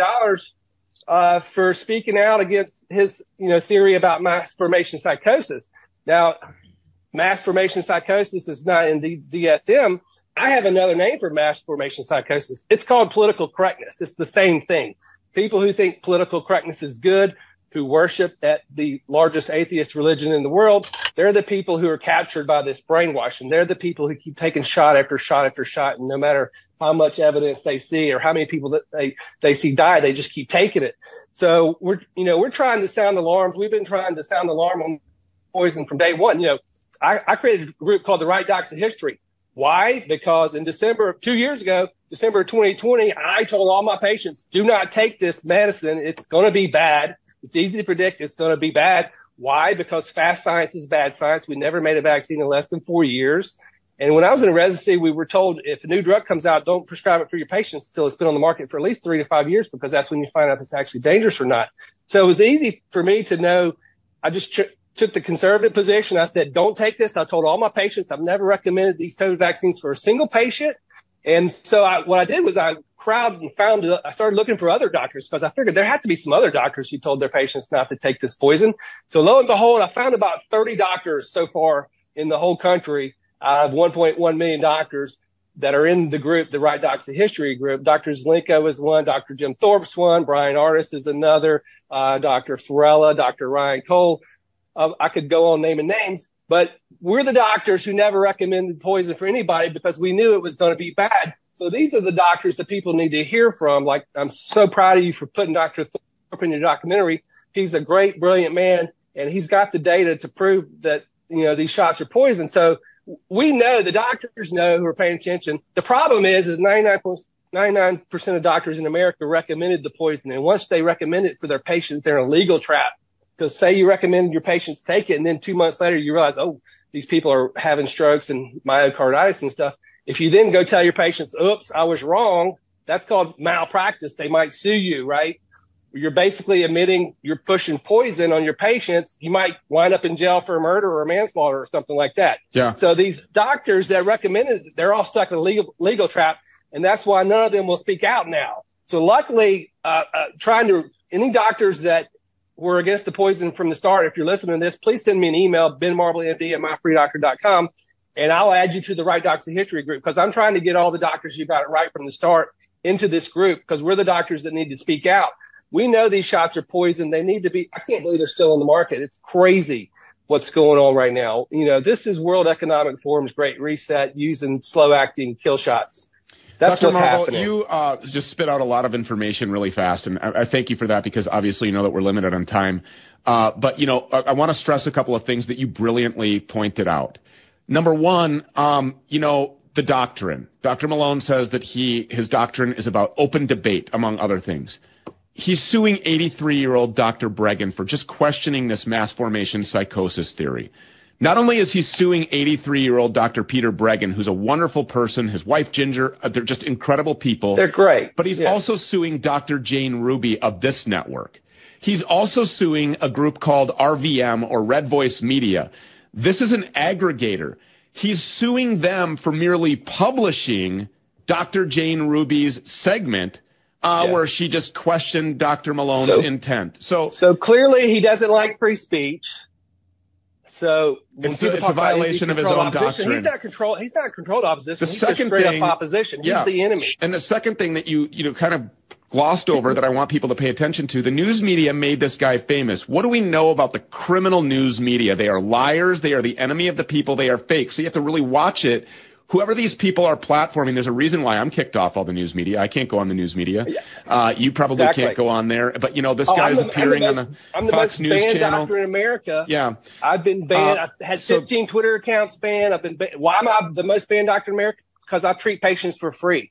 for speaking out against his, theory about mass formation psychosis? Now, mass formation psychosis is not in the DSM. I have another name for mass formation psychosis. It's called political correctness. It's the same thing. People who think political correctness is good, who worship at the largest atheist religion in the world, they're the people who are captured by this brainwashing. They're the people who keep taking shot after shot after shot, and no matter how much evidence they see or how many people that they see die, they just keep taking it. So we're trying to sound alarms. We've been trying to sound alarm on poison from day one. I created a group called the Right Docs of History. Why? Because in December of 2020, I told all my patients, do not take this medicine. It's going to be bad. It's easy to predict it's going to be bad. Why? Because fast science is bad science. We never made a vaccine in less than 4 years. And when I was in residency, we were told if a new drug comes out, don't prescribe it for your patients until it's been on the market for at least 3 to 5 years, because that's when you find out if it's actually dangerous or not. So it was easy for me to know. I just took the conservative position. I said, don't take this. I told all my patients I've never recommended these COVID vaccines for a single patient. And so what I did was I started looking for other doctors, because I figured there had to be some other doctors who told their patients not to take this poison. So lo and behold, I found about 30 doctors so far in the whole country. I have 1.1 million doctors that are in the group, the Right Docs of History group. Dr. Zelenko is one, Dr. Jim Thorpe's one, Brian Artis is another, Dr. Farella, Dr. Ryan Cole. I could go on naming names. But we're the doctors who never recommended poison for anybody because we knew it was going to be bad. So these are the doctors that people need to hear from. Like, I'm so proud of you for putting Dr. Thorpe in your documentary. He's a great, brilliant man, and he's got the data to prove that, these shots are poison. So we know, the doctors know who are paying attention. The problem is 99% of doctors in America recommended the poison. And once they recommend it for their patients, they're in a legal trap. Because say you recommend your patients take it, and then 2 months later you realize, oh, these people are having strokes and myocarditis and stuff. If you then go tell your patients, oops, I was wrong, that's called malpractice. They might sue you, right? You're basically you're pushing poison on your patients. You might wind up in jail for a murder or a manslaughter or something like that. Yeah. So these doctors that recommended it, they're all stuck in a legal trap, and that's why none of them will speak out now. So luckily, any doctors that were against the poison from the start, if you're listening to this, please send me an email, benmarblemd@myfreedoctor.com, and I'll add you to the Right Docs of History group, because I'm trying to get all the doctors who got it right from the start into this group, because we're the doctors that need to speak out. We know these shots are poison. They need to be. I can't believe they're still on the market. It's crazy what's going on right now. This is World Economic Forum's Great Reset using slow-acting kill shots. That's Dr. what's Marble, happening. You just spit out a lot of information really fast, and I thank you for that, because obviously you know that we're limited on time. But I want to stress a couple of things that you brilliantly pointed out. Number one, the doctrine. Dr. Malone says that his doctrine is about open debate, among other things. He's suing 83-year-old Dr. Breggin for just questioning this mass formation psychosis theory. Not only is he suing 83-year-old Dr. Peter Breggin, who's a wonderful person, his wife Ginger, they're just incredible people. They're great. But he's also suing Dr. Jane Ruby of this network. He's also suing a group called RVM, or Red Voice Media. This is an aggregator. He's suing them for merely publishing Dr. Jane Ruby's segment where she just questioned Dr. Malone's intent. So clearly he doesn't like free speech. So it's a violation of his own doctrine. He's not controlled opposition. He's just straight up opposition. He's the enemy. And the second thing that you kind of glossed over that I want people to pay attention to, the news media made this guy famous. What do we know about the criminal news media? They are liars. They are the enemy of the people. They are fake. So you have to really watch it. Whoever these people are platforming, there's a reason why I'm kicked off all the news media. I can't go on the news media. You probably can't go on there. But, this guy's appearing on the Fox News channel. I'm the most banned doctor in America. Yeah. I've been banned. I've had 15 Twitter accounts banned. I've been banned. Why am I the most banned doctor in America? Because I treat patients for free.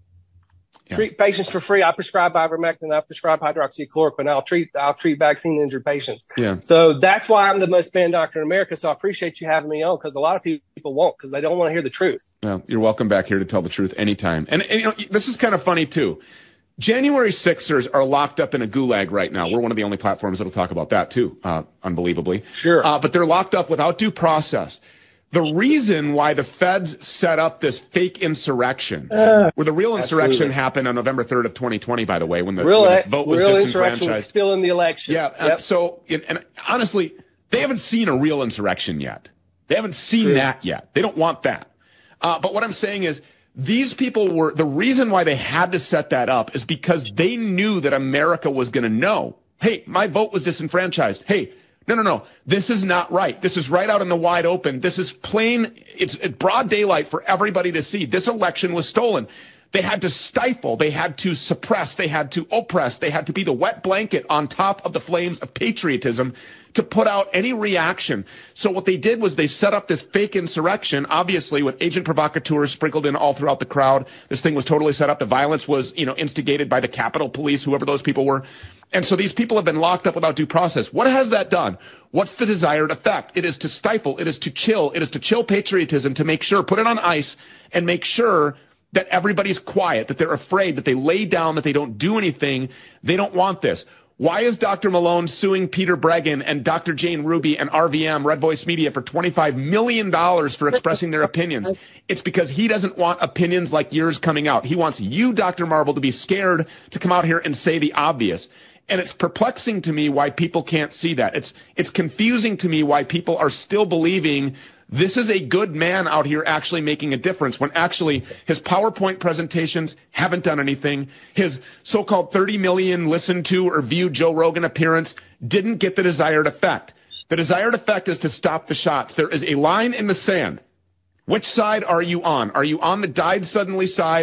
Treat patients for free. I prescribe ivermectin. I prescribe hydroxychloroquine. I'll treat vaccine-injured patients. Yeah. So that's why I'm the most banned doctor in America. So I appreciate you having me on, because a lot of people won't, because they don't want to hear the truth. Well, you're welcome back here to tell the truth anytime. And this is kind of funny too. January 6ers are locked up in a gulag right now. We're one of the only platforms that'll talk about that too, unbelievably. Sure. But they're locked up without due process. The reason why the feds set up this fake insurrection, where the real insurrection happened on November 3rd of 2020, by the way, when the vote was disenfranchised. Insurrection was still in the election. Yeah. And honestly, they haven't seen a real insurrection yet. They haven't seen that yet. They don't want that. But what I'm saying is, these people the reason why they had to set that up is because they knew that America was going to know, hey, my vote was disenfranchised. Hey, no. This is not right. This is right out in the wide open. This is plain. It's broad daylight for everybody to see. This election was stolen. They had to stifle. They had to suppress. They had to oppress. They had to be the wet blanket on top of the flames of patriotism to put out any reaction. So what they did was they set up this fake insurrection, obviously with agent provocateurs sprinkled in all throughout the crowd. This thing was totally set up. The violence was, instigated by the Capitol Police, whoever those people were. And so these people have been locked up without due process. What has that done? What's the desired effect? It is to stifle. It is to chill. It is to chill patriotism, to make sure, put it on ice, and make sure that everybody's quiet, that they're afraid, that they lay down, that they don't do anything. They don't want this. Why is Dr. Malone suing Peter Breggin and Dr. Jane Ruby and RVM, Red Voice Media, for $25 million for expressing their opinions? It's because he doesn't want opinions like yours coming out. He wants you, Dr. Marble, to be scared to come out here and say the obvious. And it's perplexing to me why people can't see that. It's confusing to me why people are still believing this is a good man out here actually making a difference, when actually his PowerPoint presentations haven't done anything. His so-called 30 million listened to or viewed Joe Rogan appearance didn't get the desired effect. The desired effect is to stop the shots. There is a line in the sand. Which side are you on? Are you on the died suddenly side,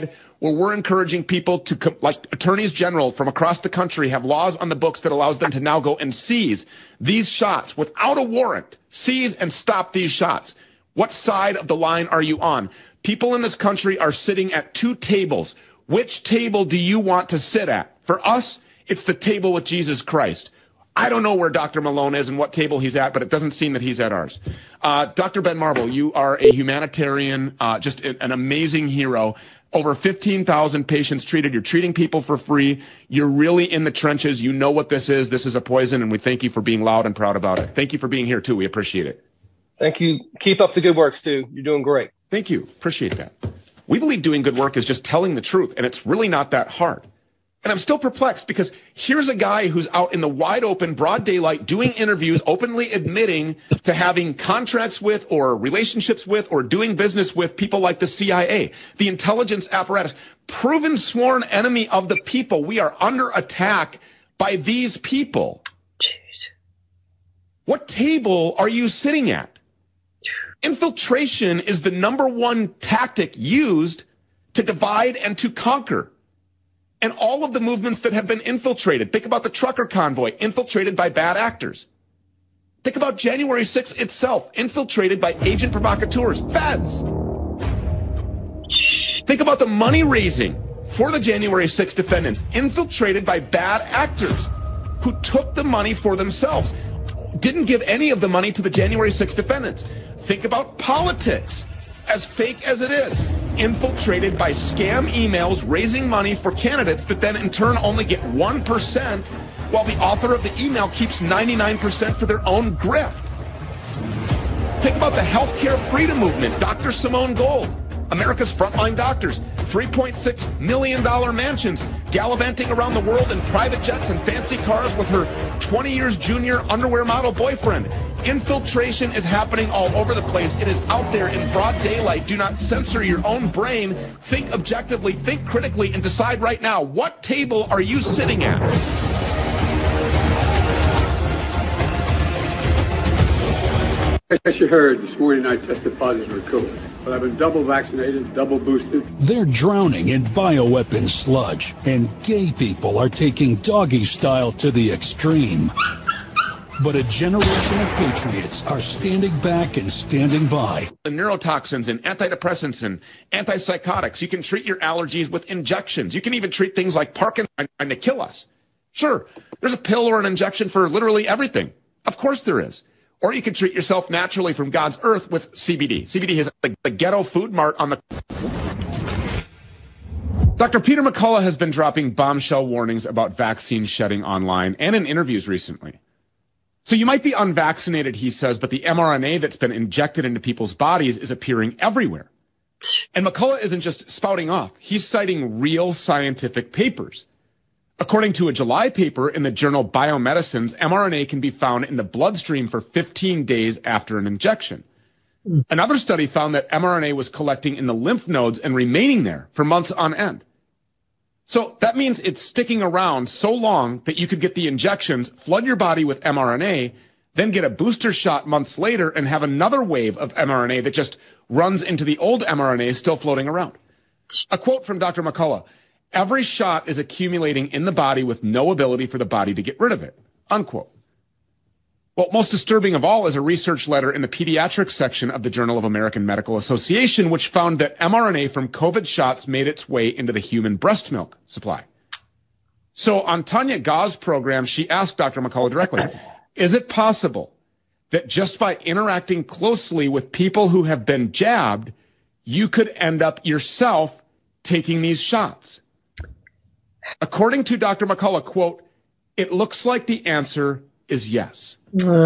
where we're encouraging people to, like attorneys general from across the country, have laws on the books that allows them to now go and seize these shots without a warrant. Seize and stop these shots. What side of the line are you on? People in this country are sitting at two tables. Which table do you want to sit at? For us, it's the table with Jesus Christ. I don't know where Dr. Malone is and what table he's at, but it doesn't seem that he's at ours. Dr. Ben Marble, you are a humanitarian, just an amazing hero. Over 15,000 patients treated. You're treating people for free. You're really in the trenches. You know what this is. This is a poison, and we thank you for being loud and proud about it. Thank you for being here, too. We appreciate it. Thank you. Keep up the good work, Stu. You're doing great. Thank you. Appreciate that. We believe doing good work is just telling the truth, and it's really not that hard. And I'm still perplexed because here's a guy who's out in the wide open, broad daylight, doing interviews, openly admitting to having contracts with or relationships with or doing business with people like the CIA, the intelligence apparatus, proven sworn enemy of the people. We are under attack by these people. Jeez. What table are you sitting at? Infiltration is the number one tactic used to divide and to conquer. And all of the movements that have been infiltrated. Think about the trucker convoy, infiltrated by bad actors. Think about January 6th itself, infiltrated by agent provocateurs, feds. Think about the money raising for the January 6th defendants, infiltrated by bad actors who took the money for themselves, didn't give any of the money to the January 6th defendants. Think about politics. As fake as it is, infiltrated by scam emails raising money for candidates that then in turn only get 1%, while the author of the email keeps 99% for their own grift. Think about the healthcare freedom movement, Dr. Simone Gold, America's frontline doctors, $3.6 million mansions, gallivanting around the world in private jets and fancy cars with her 20 years junior underwear model boyfriend. Infiltration is happening all over the place. It is out there in broad daylight. Do not censor your own brain. Think objectively, think critically, and decide right now, what table are you sitting at? As you heard, this morning I tested positive for COVID, but I've been double vaccinated, double boosted. They're drowning in bioweapon sludge, and gay people are taking doggy style to the extreme. But a generation of patriots are standing back and standing by. The neurotoxins and antidepressants and antipsychotics. You can treat your allergies with injections. You can even treat things like Parkinson's trying to kill us. Sure, there's a pill or an injection for literally everything. Of course there is. Or you can treat yourself naturally from God's earth with CBD. CBD is the ghetto food mart on the... Dr. Peter McCullough has been dropping bombshell warnings about vaccine shedding online and in interviews recently. So you might be unvaccinated, he says, but the mRNA that's been injected into people's bodies is appearing everywhere. And McCullough isn't just spouting off. He's citing real scientific papers. According to a July paper in the journal Biomedicines, mRNA can be found in the bloodstream for 15 days after an injection. Another study found that mRNA was collecting in the lymph nodes and remaining there for months on end. So that means it's sticking around so long that you could get the injections, flood your body with mRNA, then get a booster shot months later and have another wave of mRNA that just runs into the old mRNA still floating around. A quote from Dr. McCullough, "Every shot is accumulating in the body with no ability for the body to get rid of it," unquote. Well, most disturbing of all is a research letter in the pediatrics section of the Journal of American Medical Association, which found that mRNA from COVID shots made its way into the human breast milk supply. So on Tanya Gau's program, she asked Dr. McCullough directly, is it possible that just by interacting closely with people who have been jabbed, you could end up yourself taking these shots? According to Dr. McCullough, quote, "It looks like the answer is yes."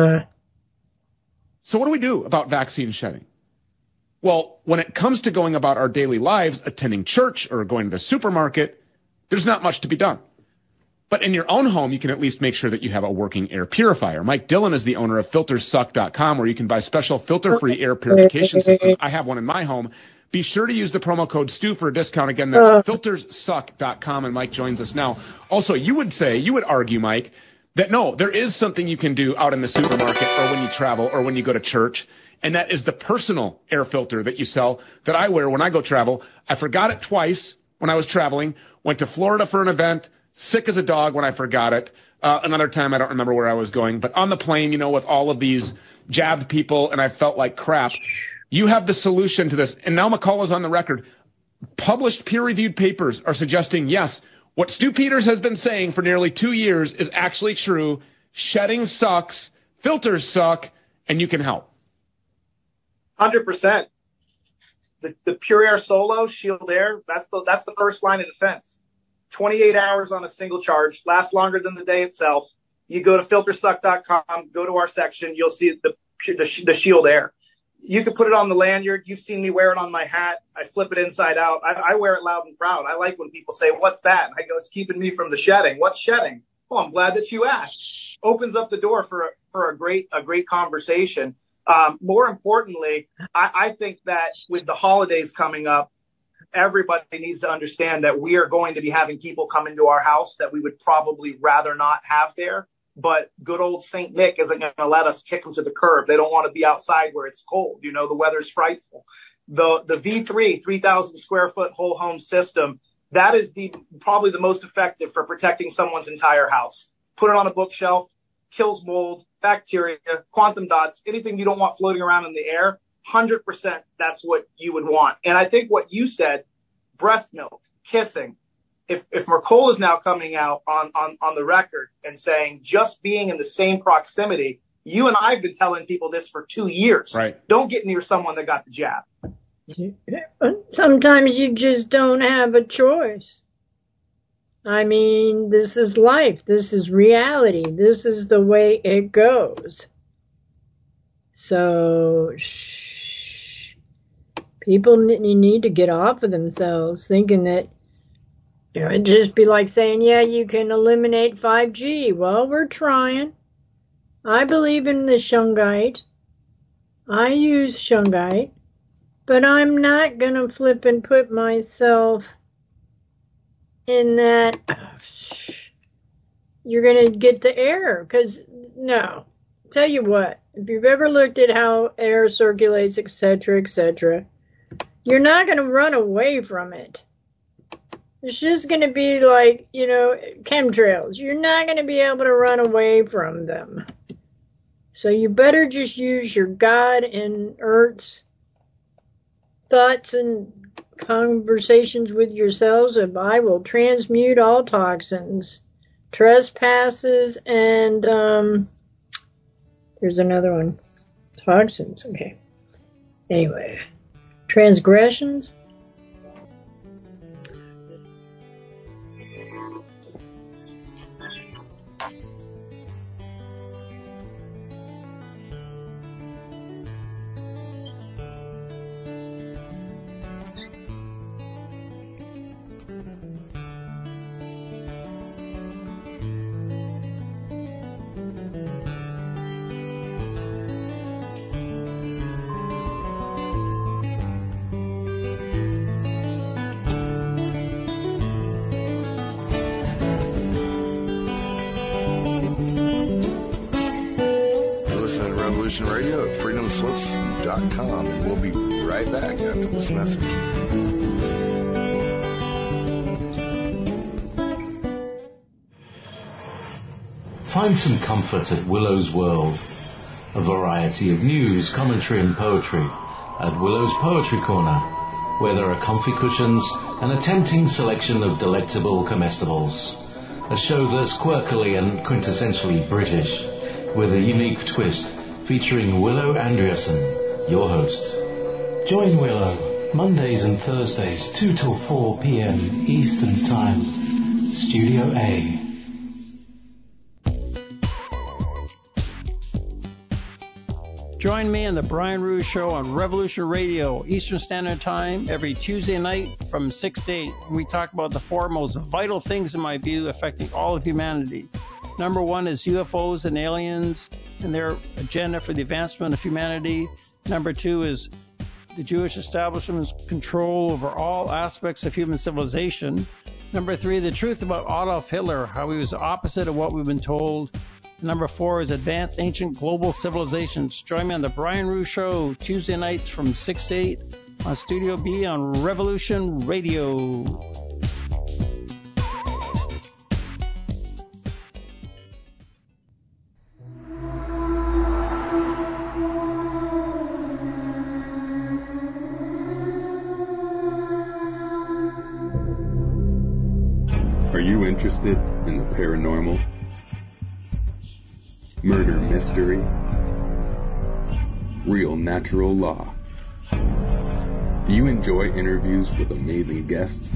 So what do we do about vaccine shedding? Well, when it comes to going about our daily lives, attending church or going to the supermarket, there's not much to be done. But in your own home, you can at least make sure that you have a working air purifier. Mike Dillon is the owner of FilterSuck.com, where you can buy special filter-free air purification systems. I have one in my home. Be sure to use the promo code Stu for a discount. Again, that's FilterSuck.com, and Mike joins us now. Also, you would argue, Mike, that no, there is something you can do out in the supermarket or when you travel or when you go to church, and that is the personal air filter that you sell that I wear when I go travel. I forgot it twice. when I was traveling, went to Florida for an event, sick as a dog when I forgot it. Another time, I don't remember where I was going, but on the plane, with all of these jabbed people, and I felt like crap. You have the solution to this. And now McCall is on the record. Published peer-reviewed papers are suggesting, yes, what Stu Peters has been saying for nearly 2 years is actually true. Shedding sucks, filters suck, and you can help. 100%. The Pure Air Solo Shield Air, that's the first line of defense. 28 hours on a single charge, lasts longer than the day itself. You go to filtersuck.com, go to our section, you'll see the Shield Air. You can put it on the lanyard. You've seen me wear it on my hat. I flip it inside out. I wear it loud and proud. I like when people say, "What's that?" And I go, "It's keeping me from the shedding." What's shedding? Oh, I'm glad that you asked. Opens up the door for a great conversation. More importantly, I think that with the holidays coming up, everybody needs to understand that we are going to be having people come into our house that we would probably rather not have there. But good old St. Nick isn't going to let us kick them to the curb. They don't want to be outside where it's cold. The weather's frightful. The V3, 3,000 square foot whole home system, that is probably the most effective for protecting someone's entire house. Put it on a bookshelf, kills mold, bacteria, quantum dots, anything you don't want floating around in the air. 100% that's what you would want. And I think what you said, breast milk, kissing, if Mercola is now coming out on the record and saying just being in the same proximity, you and I have been telling people this for 2 years. Right. Don't get near someone that got the jab. Sometimes you just don't have a choice. I mean, this is life. This is reality. This is the way it goes. So, people need to get off of themselves thinking that, it'd just be like saying, yeah, you can eliminate 5G. Well, we're trying. I believe in the shungite. I use shungite. But I'm not going to flip and put myself in that you're going to get the air. Because, no. Tell you what, if you've ever looked at how air circulates, etc., you're not going to run away from it. It's just going to be like, chemtrails. You're not going to be able to run away from them. So you better just use your God and Earth's thoughts and conversations with yourselves of I will transmute all toxins, trespasses, and there's another one. Toxins, okay. Anyway, transgressions. Radio at freedomslips.com, and we'll be right back after this message. Find some comfort at Willow's World. A variety of news, commentary and poetry at Willow's Poetry Corner, where there are comfy cushions and a tempting selection of delectable comestibles. A show that's quirkily and quintessentially British, with a unique twist, featuring Willow Andreasen, your host. Join Willow Mondays and Thursdays, 2 till 4 p.m. Eastern Time. Studio A. Join me on the Brian Ruhe Show on Revolution Radio, Eastern Standard Time, every Tuesday night from 6 to 8. We talk about the four most vital things, in my view, affecting all of humanity. Number one is UFOs and aliens and their agenda for the advancement of humanity. Number two is the Jewish establishment's control over all aspects of human civilization. Number three, the truth about Adolf Hitler, how he was the opposite of what we've been told. Number four is advanced ancient global civilizations. Join me on the Brian Ruhe Show, Tuesday nights from 6 to 8 on Studio B on Revolution Radio. Are you interested in the paranormal? Murder mystery? Real natural law? Do you enjoy interviews with amazing guests?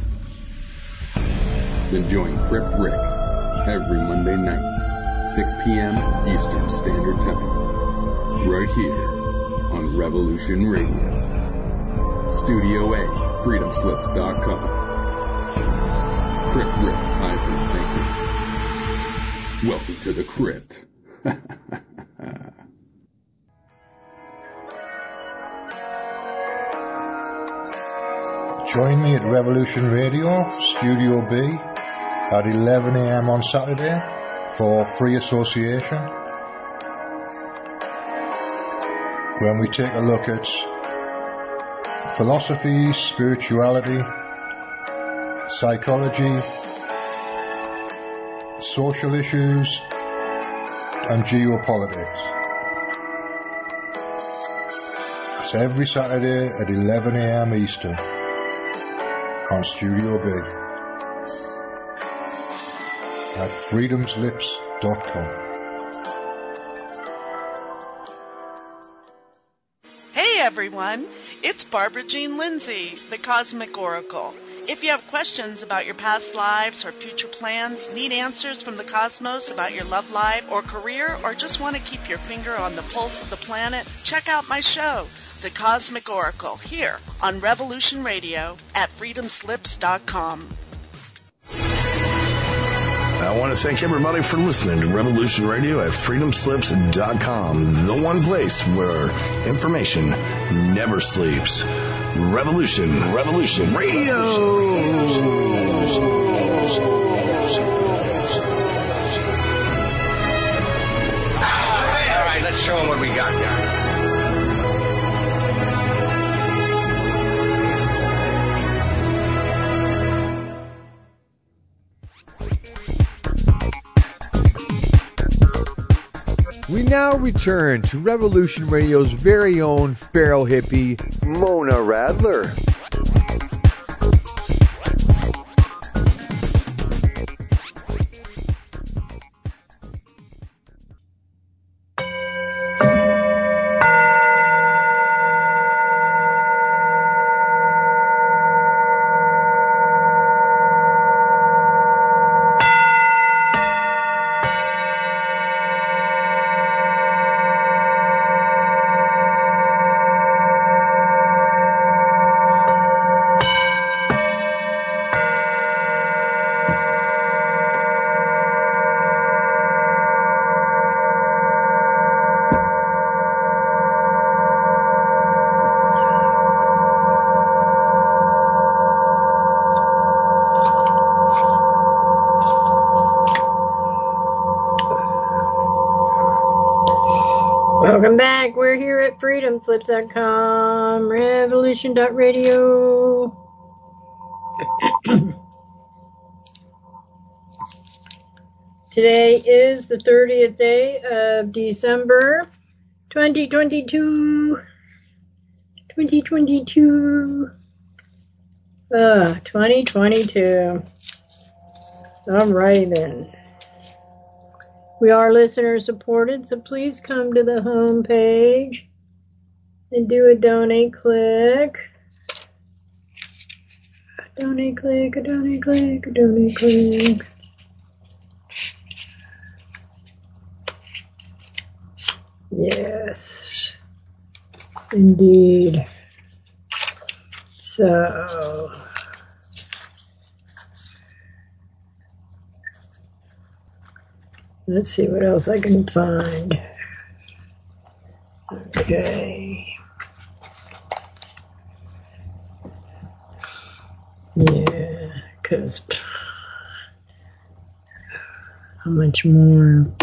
Then join Crypt Rick every Monday night, 6 p.m. Eastern Standard Time, right here on Revolution Radio. Studio A, freedomslips.com. Crypt Rick's Ivory Thinker. Welcome to the Crypt. Join me at Revolution Radio, Studio B, at 11 a.m. on Saturday for Free Association, when we take a look at philosophy, spirituality, psychology, social issues, and geopolitics. It's every Saturday at 11 a.m. Eastern on Studio B at freedomslips.com. Hey everyone, it's Barbara Jean Lindsay, the Cosmic Oracle. If you have questions about your past lives or future plans, need answers from the cosmos about your love life or career, or just want to keep your finger on the pulse of the planet, check out my show, The Cosmic Oracle, here on Revolution Radio at freedomslips.com. I want to thank everybody for listening to Revolution Radio at freedomslips.com, the one place where information never sleeps. Revolution Radio. All right, let's show them what we got here. We now return to Revolution Radio's very own feral hippie, Mona Radler. Welcome back. We're here at freedomslips.com, revolution.radio. Today is the 30th day of December 2022. 2022. Alrighty then. We are listener supported, so please come to the home page and do a donate click. A donate click. Yes, indeed. So, let's see what else I can find. Okay. Yeah, because how much more?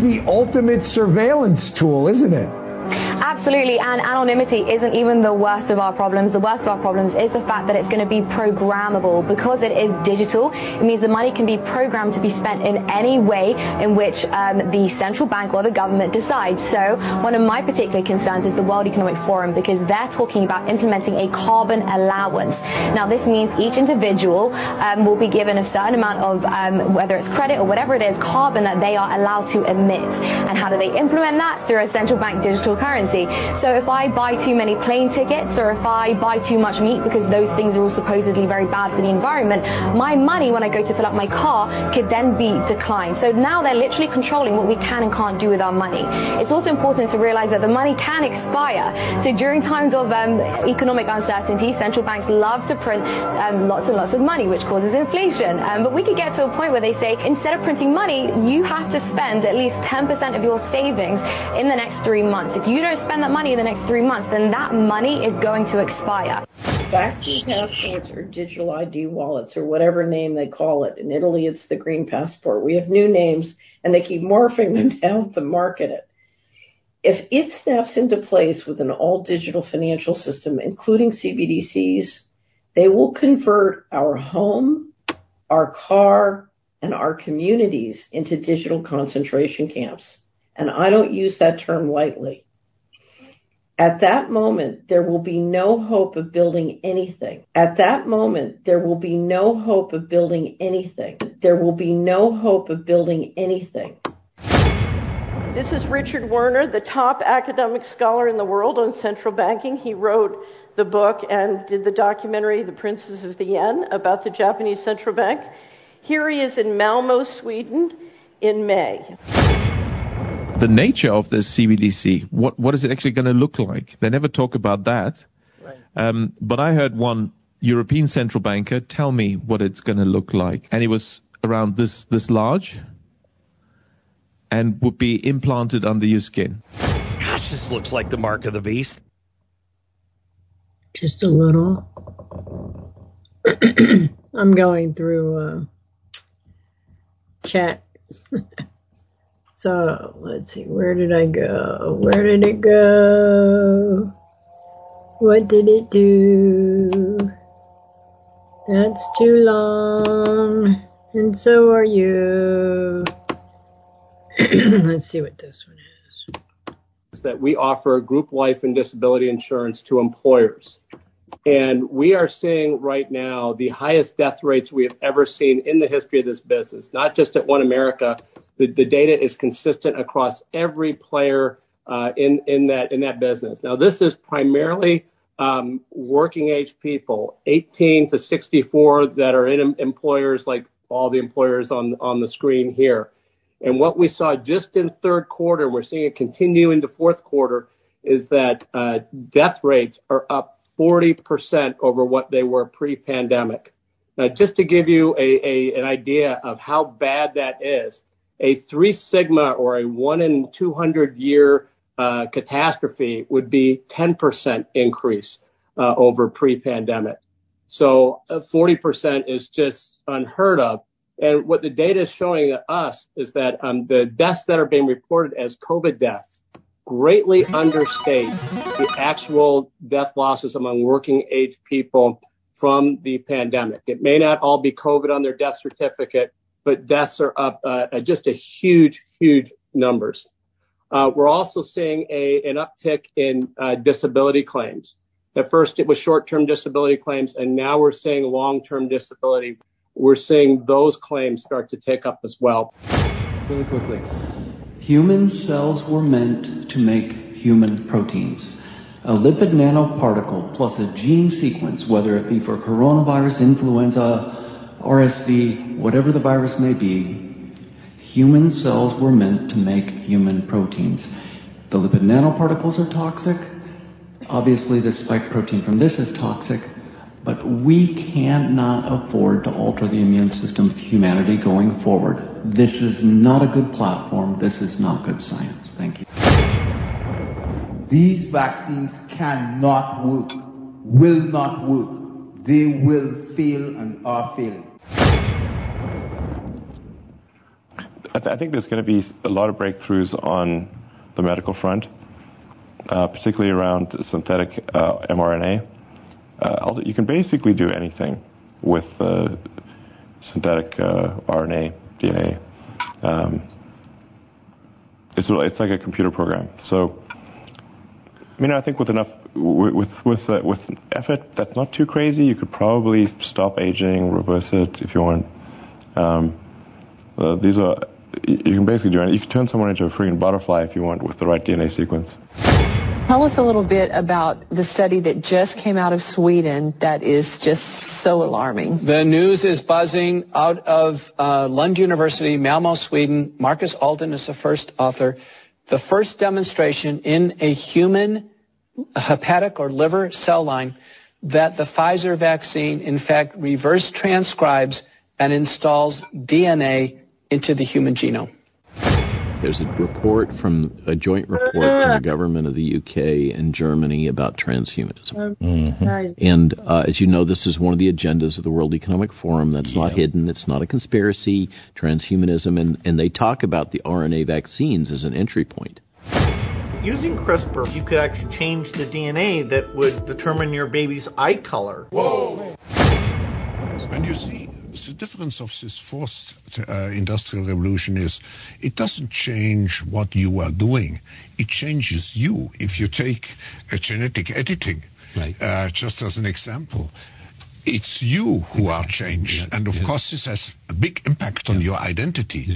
the ultimate surveillance tool, isn't it? Absolutely, and anonymity isn't even the worst of our problems. The worst of our problems is the fact that it's going to be programmable. Because it is digital, it means the money can be programmed to be spent in any way in which the central bank or the government decides. So one of my particular concerns is the World Economic Forum, because they're talking about implementing a carbon allowance. Now this means each individual will be given a certain amount of, whether it's credit or whatever it is, carbon that they are allowed to emit. And how do they implement that? Through a central bank digital currency. So if I buy too many plane tickets, or if I buy too much meat, because those things are all supposedly very bad for the environment, my money when I go to fill up my car could then be declined. So now they're literally controlling what we can and can't do with our money. It's also important to realize that the money can expire. So during times of economic uncertainty, central banks love to print lots and lots of money, which causes inflation. But we could get to a point where they say, instead of printing money, you have to spend at least 10% of your savings in the next 3 months. If you don't spend that money in the next 3 months, then that money is going to expire. Vaccine passports or digital ID wallets or whatever name they call it. In Italy, it's the green passport. We have new names, and they keep morphing them to help them market it. If it snaps into place with an all-digital financial system, including CBDCs, they will convert our home, our car, and our communities into digital concentration camps. And I don't use that term lightly. At that moment, there will be no hope of building anything. At that moment, there will be no hope of building anything. There will be no hope of building anything. This is Richard Werner, the top academic scholar in the world on central banking. He wrote the book and did the documentary, The Princes of the Yen, about the Japanese central bank. Here he is in Malmo, Sweden, in May. The nature of this CBDC, what is it actually going to look like? They never talk about that. Right. But I heard one European central banker tell me what it's going to look like. And it was around this large and would be implanted under your skin. Gosh, this looks like the mark of the beast. Just a little. I'm going through chat. So, let's see, where did I go? Where did it go? What did it do? That's too long, and so are you. Let's see what this one is. That we offer group life and disability insurance to employers. And we are seeing right now the highest death rates we have ever seen in the history of this business, not just at One America. The data is consistent across every player in that business. Now, this is primarily working age people, 18 to 64, that are in employers like all the employers on the screen here. And what we saw just in third quarter, and we're seeing it continue into fourth quarter, is that death rates are up 40% over what they were pre-pandemic. Now, just to give you an idea of how bad that is, a 3 sigma or a 1 in 200 year catastrophe would be 10% increase over pre-pandemic. So 40% is just unheard of. And what the data is showing us is that the deaths that are being reported as COVID deaths greatly understate the actual death losses among working age people from the pandemic. It may not all be COVID on their death certificate, but deaths are up just a huge numbers. We're also seeing an uptick in disability claims. At first it was short-term disability claims, and now we're seeing long-term disability. We're seeing those claims start to take up as well. Really quickly, human cells were meant to make human proteins. A lipid nanoparticle plus a gene sequence, whether it be for coronavirus, influenza, RSV, whatever the virus may be, human cells were meant to make human proteins. The lipid nanoparticles are toxic. Obviously, the spike protein from this is toxic. But we cannot afford to alter the immune system of humanity going forward. This is not a good platform. This is not good science. Thank you. These vaccines cannot work, will not work. They will fail and are failing. I think there's going to be a lot of breakthroughs on the medical front, particularly around synthetic mRNA. You can basically do anything with synthetic RNA, DNA. It's like a computer program. So, I think with enough, with effort that's not too crazy, you could probably stop aging, reverse it if you want. You can basically do anything. You can turn someone into a freaking butterfly if you want with the right DNA sequence. Tell us a little bit about the study that just came out of Sweden that is just so alarming. The news is buzzing out of Lund University, Malmö, Sweden. Marcus Alden is the first author. The first demonstration in a human hepatic or liver cell line that the Pfizer vaccine, in fact, reverse transcribes and installs DNA into the human genome. There's a joint report from the government of the UK and Germany about transhumanism. And as you know, this is one of the agendas of the World Economic Forum. That's not hidden. It's not a conspiracy, transhumanism. And they talk about the RNA vaccines as an entry point. Using CRISPR, you could actually change the DNA that would determine your baby's eye color. Whoa! And you see, the difference of this fourth industrial revolution is it doesn't change what you are doing. It changes you. If you take a genetic editing, just as an example, it's you who are changed. And of course, this has a big impact on your identity.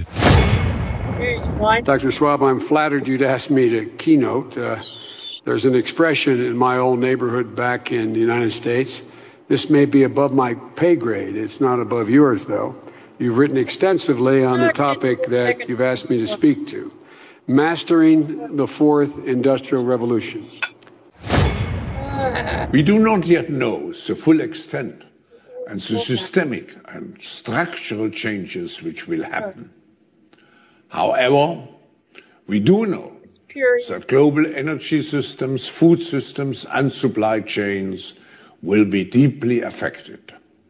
Dr. Schwab, I'm flattered you'd asked me to keynote. There's an expression in my old neighborhood back in the United States. This may be above my pay grade. It's not above yours, though. You've written extensively on the topic that you've asked me to speak to. Mastering the Fourth Industrial Revolution. We do not yet know the full extent and the systemic and structural changes which will happen. However, we do know that global energy systems, food systems, and supply chains will be deeply affected.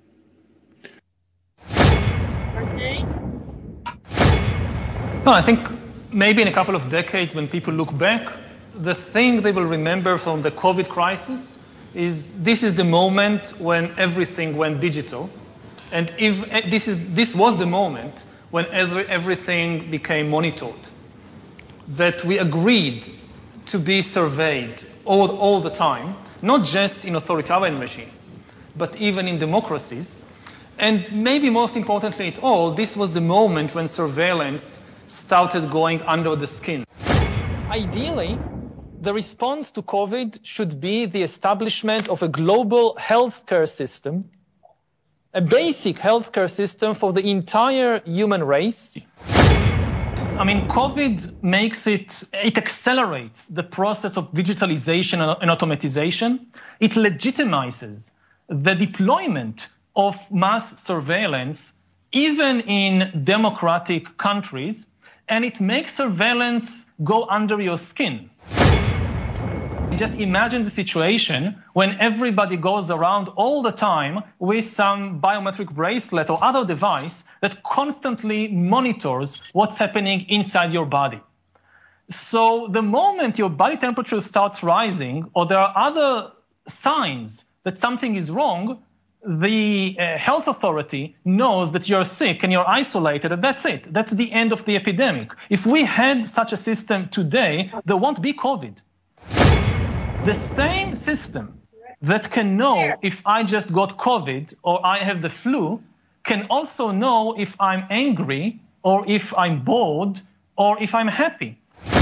No, I think maybe in a couple of decades when people look back, the thing they will remember from the COVID crisis is this is the moment when everything went digital. And if this was the moment when everything became monitored, that we agreed to be surveyed all the time, not just in authoritarian regimes, but even in democracies. And maybe most importantly at all, this was the moment when surveillance started going under the skin. Ideally, the response to COVID should be the establishment of a global healthcare system, a basic healthcare system for the entire human race. I mean, COVID it accelerates the process of digitalization and automatization. It legitimizes the deployment of mass surveillance, even in democratic countries, and it makes surveillance go under your skin. Just imagine the situation when everybody goes around all the time with some biometric bracelet or other device that constantly monitors what's happening inside your body. So the moment your body temperature starts rising or there are other signs that something is wrong, the health authority knows that you're sick and you're isolated, and that's it. That's the end of the epidemic. If we had such a system today, there won't be COVID. The same system that can know if I just got COVID or I have the flu can also know if I'm angry or if I'm bored or if I'm happy.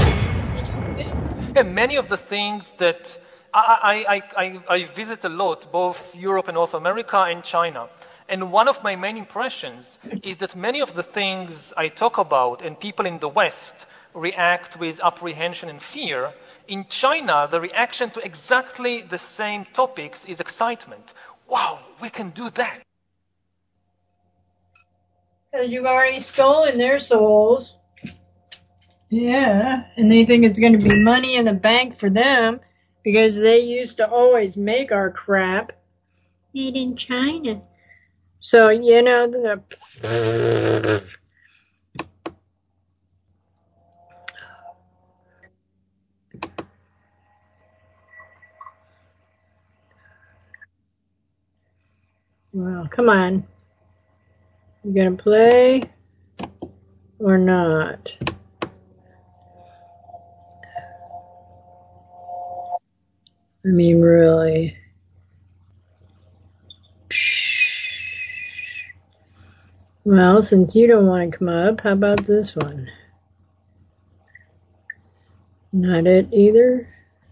And many of the things that I visit a lot, both Europe and North America and China. And one of my main impressions is that many of the things I talk about and people in the West react with apprehension and fear. In China, the reaction to exactly the same topics is excitement. Wow, we can do that. Because you've already stolen their souls. Yeah, and they think it's going to be money in the bank for them because they used to always make our crap. Made in China. So, Well, come on. You gonna play or not? I mean, really. Well, since you don't want to come up, how about this one? Not it either.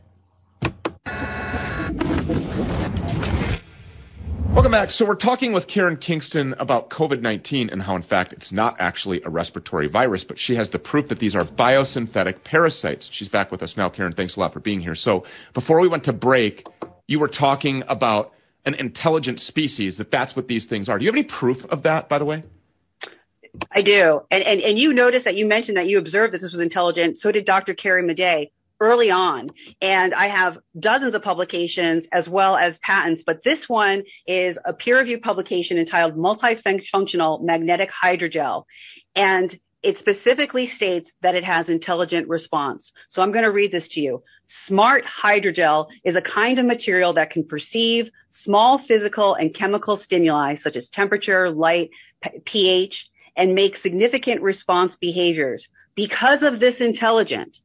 Welcome back. So we're talking with Karen Kingston about COVID-19 and how, in fact, it's not actually a respiratory virus, but she has the proof that these are biosynthetic parasites. She's back with us now. Karen, thanks a lot for being here. So before we went to break, you were talking about an intelligent species, that's what these things are. Do you have any proof of that, by the way? I do. And you noticed that you mentioned that you observed that this was intelligent. So did Dr. Carrie Madej early on. And I have dozens of publications as well as patents, but this one is a peer-reviewed publication entitled Multifunctional Magnetic Hydrogel. And it specifically states that it has intelligent response. So I'm going to read this to you. Smart hydrogel is a kind of material that can perceive small physical and chemical stimuli such as temperature, light, pH, and make significant response behaviors. Because of this intelligence,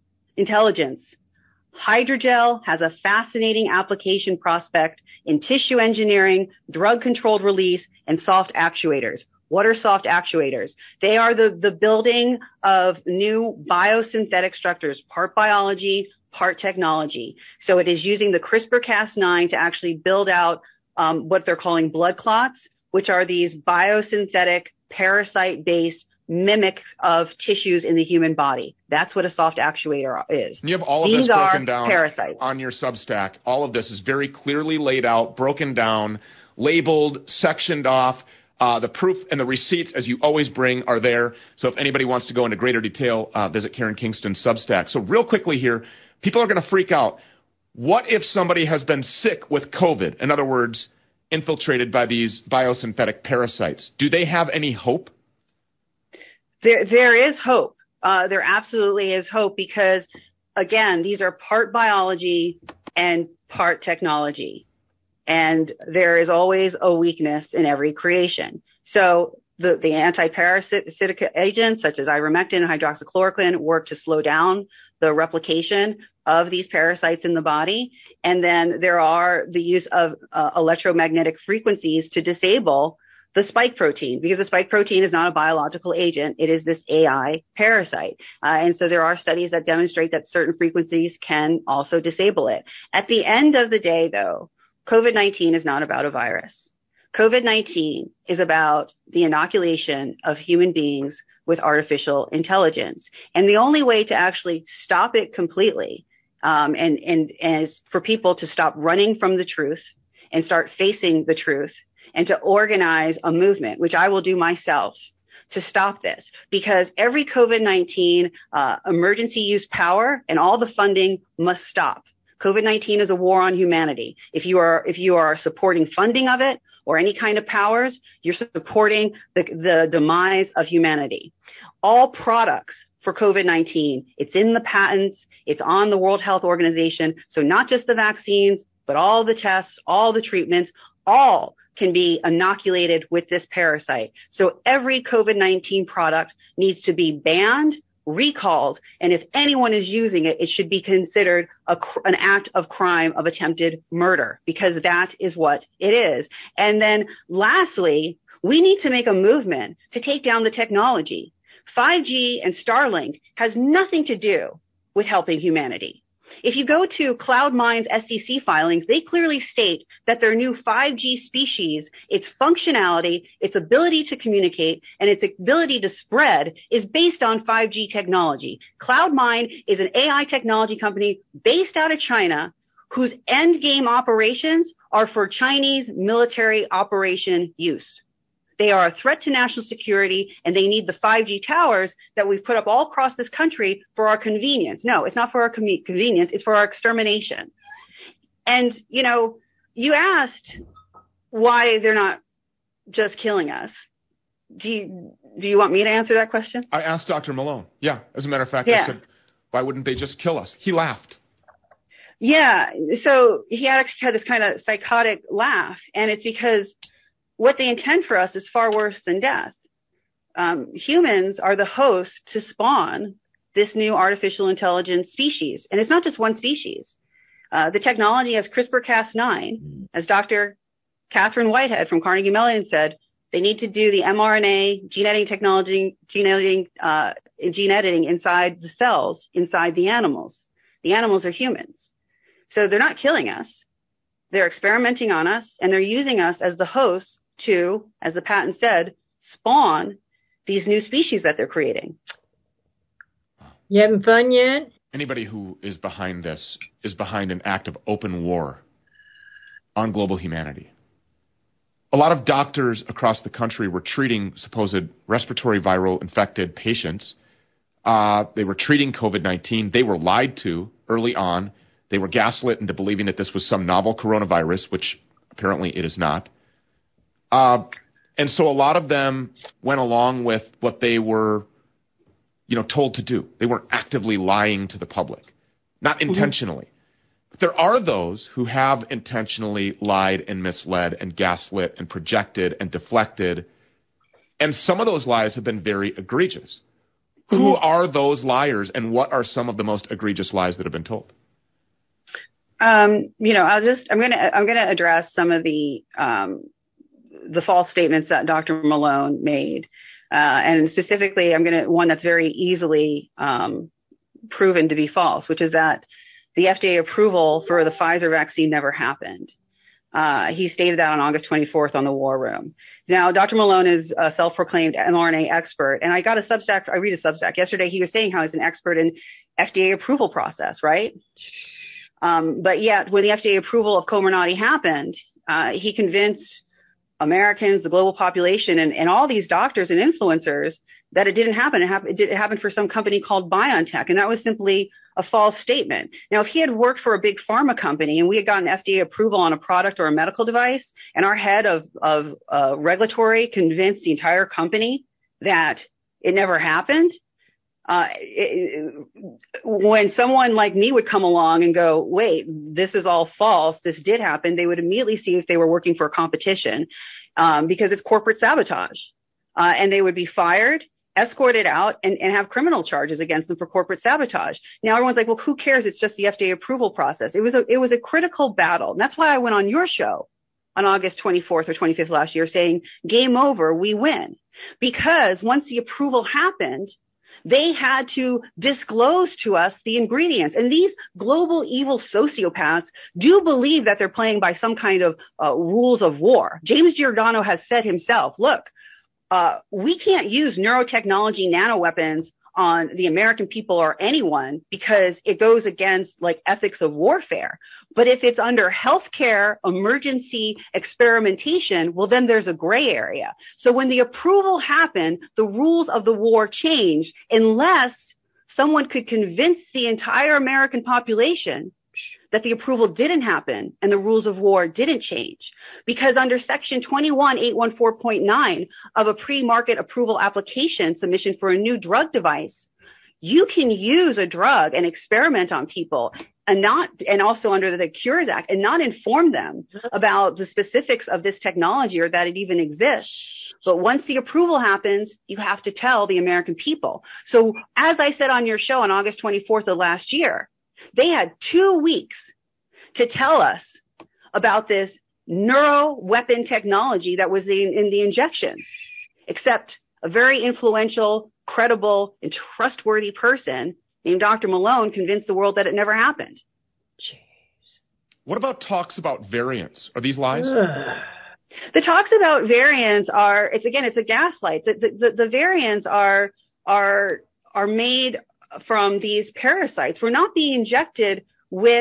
hydrogel has a fascinating application prospect in tissue engineering, drug-controlled release, and soft actuators. What are soft actuators? They are the building of new biosynthetic structures, part biology, part technology. So it is using the CRISPR-Cas9 to actually build out what they're calling blood clots, which are these biosynthetic, parasite-based mimics of tissues in the human body. That's what a soft actuator is. And you have all of These this broken are down parasites. On your Substack. All of this is very clearly laid out, broken down, labeled, sectioned off. The proof and the receipts, as you always bring, are there. So if anybody wants to go into greater detail, visit Karen Kingston's Substack. So real quickly here, people are going to freak out. What if somebody has been sick with COVID? In other words, infiltrated by these biosynthetic parasites. Do they have any hope? There is hope. There absolutely is hope because, again, these are part biology and part technology. And there is always a weakness in every creation. So the anti-parasitic agents such as ivermectin and hydroxychloroquine work to slow down the replication of these parasites in the body. And then there are the use of electromagnetic frequencies to disable the spike protein, because the spike protein is not a biological agent. It is this AI parasite. And so there are studies that demonstrate that certain frequencies can also disable it. At the end of the day, though, COVID-19 is not about a virus. COVID-19 is about the inoculation of human beings with artificial intelligence. And the only way to actually stop it completely, and is for people to stop running from the truth and start facing the truth and to organize a movement, which I will do myself, to stop this. Because every COVID-19 emergency use power and all the funding must stop. COVID-19 is a war on humanity. If you are supporting funding of it or any kind of powers, you're supporting the demise of humanity. All products for COVID-19, it's in the patents, it's on the World Health Organization. So not just the vaccines, but all the tests, all the treatments, all can be inoculated with this parasite. So every COVID-19 product needs to be banned, recalled, and if anyone is using it, it should be considered an act of crime of attempted murder, because that is what it is. And then lastly, we need to make a movement to take down the technology. 5G and Starlink has nothing to do with helping humanity. If you go to CloudMind's SEC filings, they clearly state that their new 5G species, its functionality, its ability to communicate, and its ability to spread is based on 5G technology. CloudMind is an AI technology company based out of China whose end game operations are for Chinese military operation use. They are a threat to national security, and they need the 5G towers that we've put up all across this country for our convenience. No, it's not for our convenience. It's for our extermination. And, you asked why they're not just killing us. Do you want me to answer that question? I asked Dr. Malone. Yeah. As a matter of fact, yeah. I said, why wouldn't they just kill us? He laughed. Yeah. So he actually had this kind of psychotic laugh, and it's because what they intend for us is far worse than death. Humans are the host to spawn this new artificial intelligence species. And it's not just one species. The technology has CRISPR-Cas9, as Dr. Catherine Whitehead from Carnegie Mellon said. They need to do the mRNA gene editing technology, gene editing inside the cells, inside the animals. The animals are humans. So they're not killing us. They're experimenting on us, and they're using us as the host to, as the patent said, spawn these new species that they're creating. You having fun yet? Anybody who is behind this is behind an act of open war on global humanity. A lot of doctors across the country were treating supposed respiratory viral infected patients. They were treating COVID-19. They were lied to early on. They were gaslit into believing that this was some novel coronavirus, which apparently it is not. And so a lot of them went along with what they were, told to do. They weren't actively lying to the public, not intentionally. But there are those who have intentionally lied and misled and gaslit and projected and deflected. And some of those lies have been very egregious. Who are those liars, and what are some of the most egregious lies that have been told? I'm going to address some of the false statements that Dr. Malone made. And specifically, one that's very easily proven to be false, which is that the FDA approval for the Pfizer vaccine never happened. He stated that on August 24th on the War Room. Now, Dr. Malone is a self-proclaimed mRNA expert, and I read a Substack yesterday. He was saying how he's an expert in FDA approval process, right? But yet, when the FDA approval of Comirnaty happened, he convinced Americans, the global population, and all these doctors and influencers that it didn't happen. It happened for some company called BioNTech, and that was simply a false statement. Now, if he had worked for a big pharma company and we had gotten FDA approval on a product or a medical device, and our head of regulatory convinced the entire company that it never happened, when someone like me would come along and go, wait, this is all false, this did happen, they would immediately see if they were working for a competition, because it's corporate sabotage. And they would be fired, escorted out, and have criminal charges against them for corporate sabotage. Now everyone's like, well, who cares? It's just the FDA approval process. It was a critical battle. And that's why I went on your show on August 24th or 25th last year saying, game over, we win. Because once the approval happened, they had to disclose to us the ingredients. And these global evil sociopaths do believe that they're playing by some kind of rules of war. James Giordano has said himself, look, we can't use neurotechnology nanoweapons on the American people or anyone because it goes against ethics of warfare. But if it's under healthcare emergency experimentation, well, then there's a gray area. So when the approval happened, the rules of the war changed unless someone could convince the entire American population that the approval didn't happen and the rules of war didn't change. Because under section 21814.9 of a pre-market approval application submission for a new drug device, you can use a drug and experiment on people and also under the Cures Act and not inform them about the specifics of this technology or that it even exists. But once the approval happens, you have to tell the American people. So as I said on your show on August 24th of last year, they had 2 weeks to tell us about this neuro weapon technology that was in the injections, except a very influential, credible, and trustworthy person named Dr. Malone convinced the world that it never happened. Jeez. What about talks about variants? Are these lies? The talks about variants it's a gaslight. The variants are made from these parasites. We're not being injected with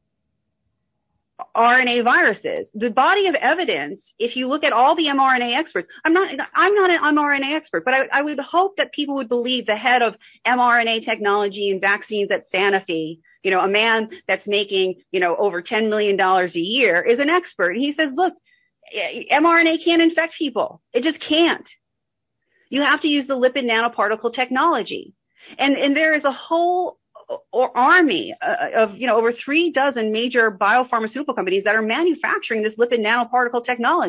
RNA viruses. The body of evidence, if you look at all the mRNA experts, I'm not an mRNA expert, but I would hope that people would believe the head of mRNA technology and vaccines at Sanofi, a man that's making, over $10 million a year is an expert. And he says, look, mRNA can't infect people. It just can't. You have to use the lipid nanoparticle technology. And there is a whole army of, over 3 dozen major biopharmaceutical companies that are manufacturing this lipid nanoparticle technology.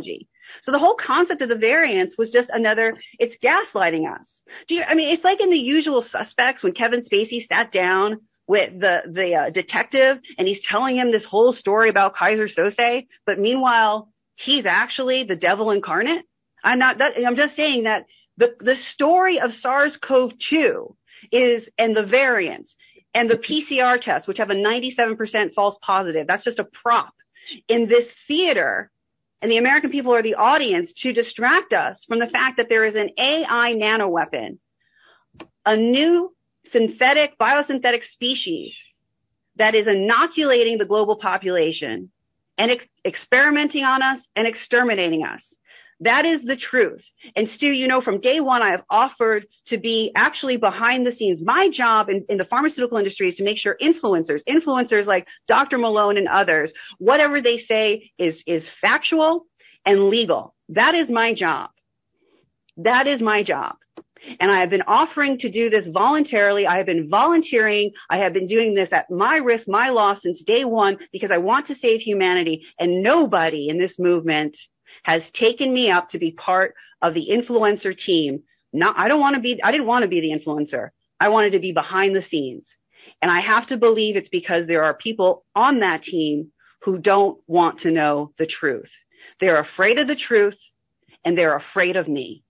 So the whole concept of the variance was just it's gaslighting us. It's like in The Usual Suspects when Kevin Spacey sat down with the detective and he's telling him this whole story about Kaiser Sose, but meanwhile, he's actually the devil incarnate. I'm just saying that the story of SARS-CoV-2 and the variants and the PCR tests, which have a 97% false positive, that's just a prop in this theater. And the American people are the audience to distract us from the fact that there is an AI nanoweapon, a new biosynthetic species that is inoculating the global population and experimenting on us and exterminating us. That is the truth. And Stu, from day one, I have offered to be actually behind the scenes. My job in the pharmaceutical industry is to make sure influencers like Dr. Malone and others, whatever they say is factual and legal. That is my job. That is my job. And I have been offering to do this voluntarily. I have been volunteering. I have been doing this at my risk, my loss since day one, because I want to save humanity. And nobody in this movement has taken me up to be part of the influencer team. I didn't want to be the influencer. I wanted to be behind the scenes. And I have to believe it's because there are people on that team who don't want to know the truth. They're afraid of the truth and they're afraid of me.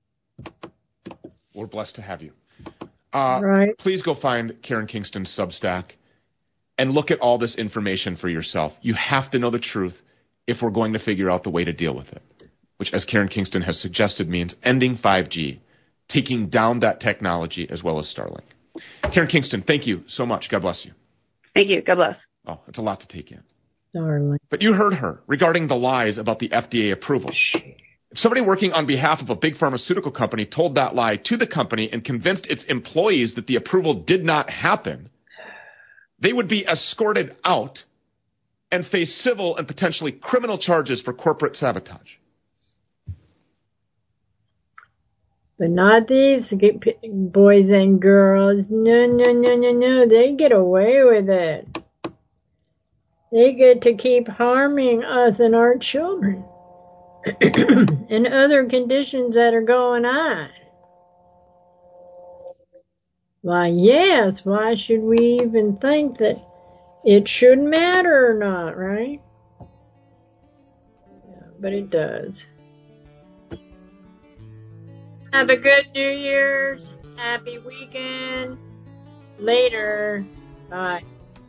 We're blessed to have you. Right. Please go find Karen Kingston's Substack and look at all this information for yourself. You have to know the truth if we're going to figure out the way to deal with it, which, as Karen Kingston has suggested, means ending 5G, taking down that technology as well as Starlink. Karen Kingston, thank you so much. God bless you. Thank you. God bless. Oh, it's a lot to take in. Starlink. But you heard her regarding the lies about the FDA approval. If somebody working on behalf of a big pharmaceutical company told that lie to the company and convinced its employees that the approval did not happen, they would be escorted out and face civil and potentially criminal charges for corporate sabotage. But not these boys and girls. No. They get away with it. They get to keep harming us and our children and other conditions that are going on. Why, yes, why should we even think that it should matter or not, right? Yeah, but it does. Have a good New Year's. Happy weekend. Later. Bye.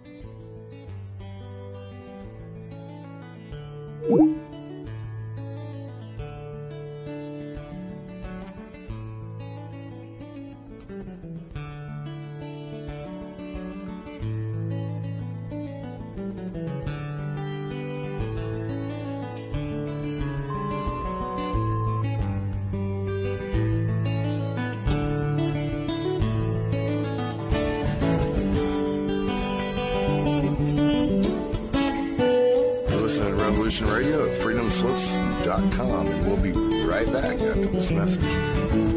Radio at freedomslips.com, and we'll be right back after this message.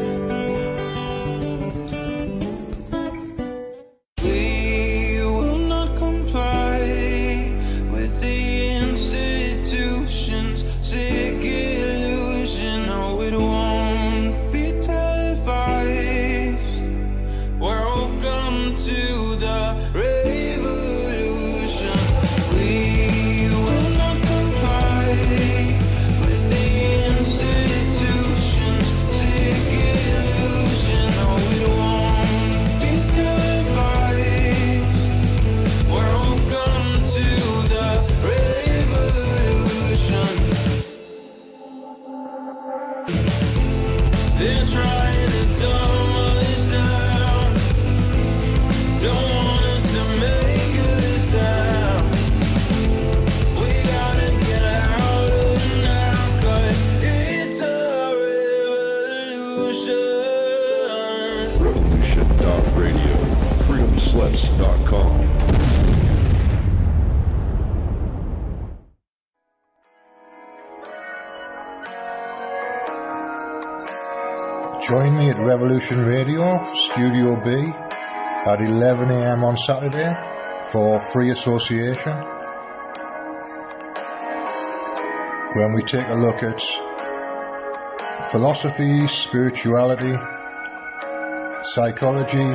Join me at Revolution Radio, Studio B, at 11 a.m. on Saturday for free association. when we take a look at philosophy, spirituality, psychology,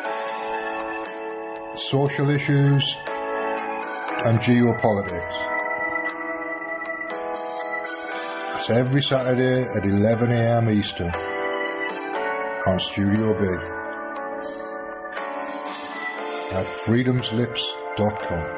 social issues, and geopolitics. It's every Saturday at 11 a.m. Eastern on Studio B at freedomslips.com.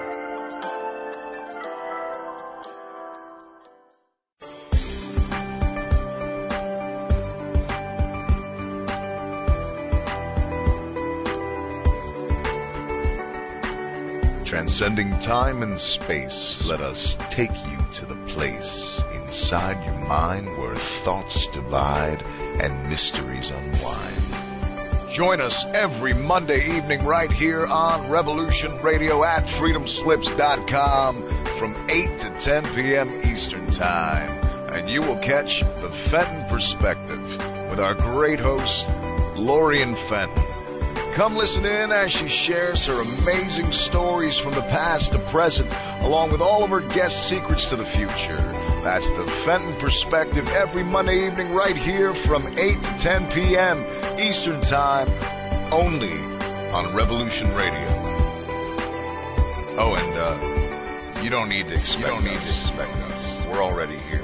Transcending time and space, let us take you to the place inside your mind where thoughts divide and mysteries unwind. Join us every Monday evening right here on Revolution Radio at freedomslips.com from 8 to 10 p.m. Eastern Time. And you will catch the Fenton Perspective with our great host, Lorian Fenton. Come listen in as she shares her amazing stories from the past to present, along with all of her guest secrets to the future. That's the Fenton Perspective every Monday evening right here from 8 to 10 p.m. Eastern Time, only on Revolution Radio. Oh, and you don't need to expect us. We're already here.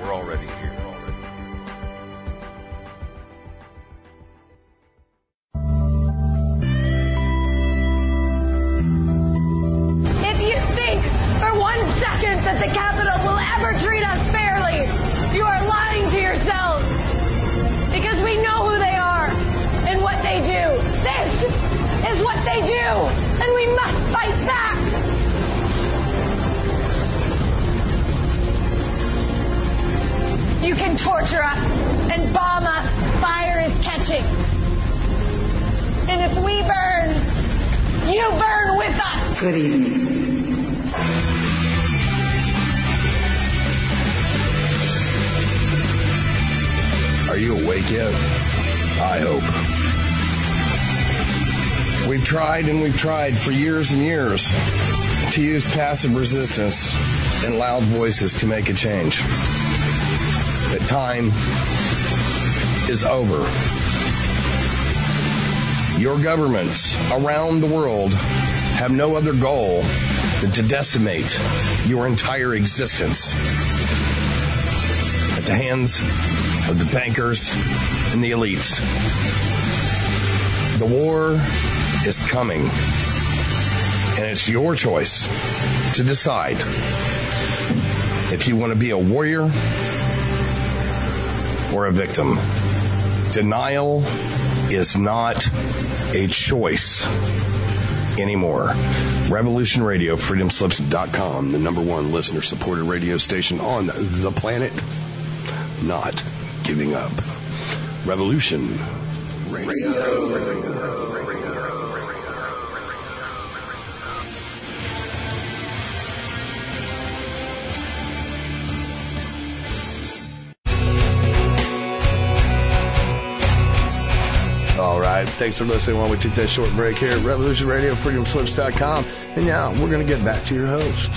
That the Capitol will ever treat us fairly. You are lying to yourselves because we know who they are and what they do. This is what they do, and we must fight back. You can torture us and bomb us. Fire is catching. And if we burn, you burn with us. Good evening. Are you awake yet? I hope. We've tried for years and years to use passive resistance and loud voices to make a change. The time is over. Your governments around the world have no other goal than to decimate your entire existence at the hands of the bankers and the elites. The war is coming, and it's your choice to decide if you want to be a warrior or a victim. Denial is not a choice anymore. Revolution Radio, freedomslips.com, the #1 listener-supported radio station on the planet. Not giving up. Revolution Radio. All right, thanks for listening while we took that short break here at Revolution Radio, freedomslips.com. And now we're going to get back to your host.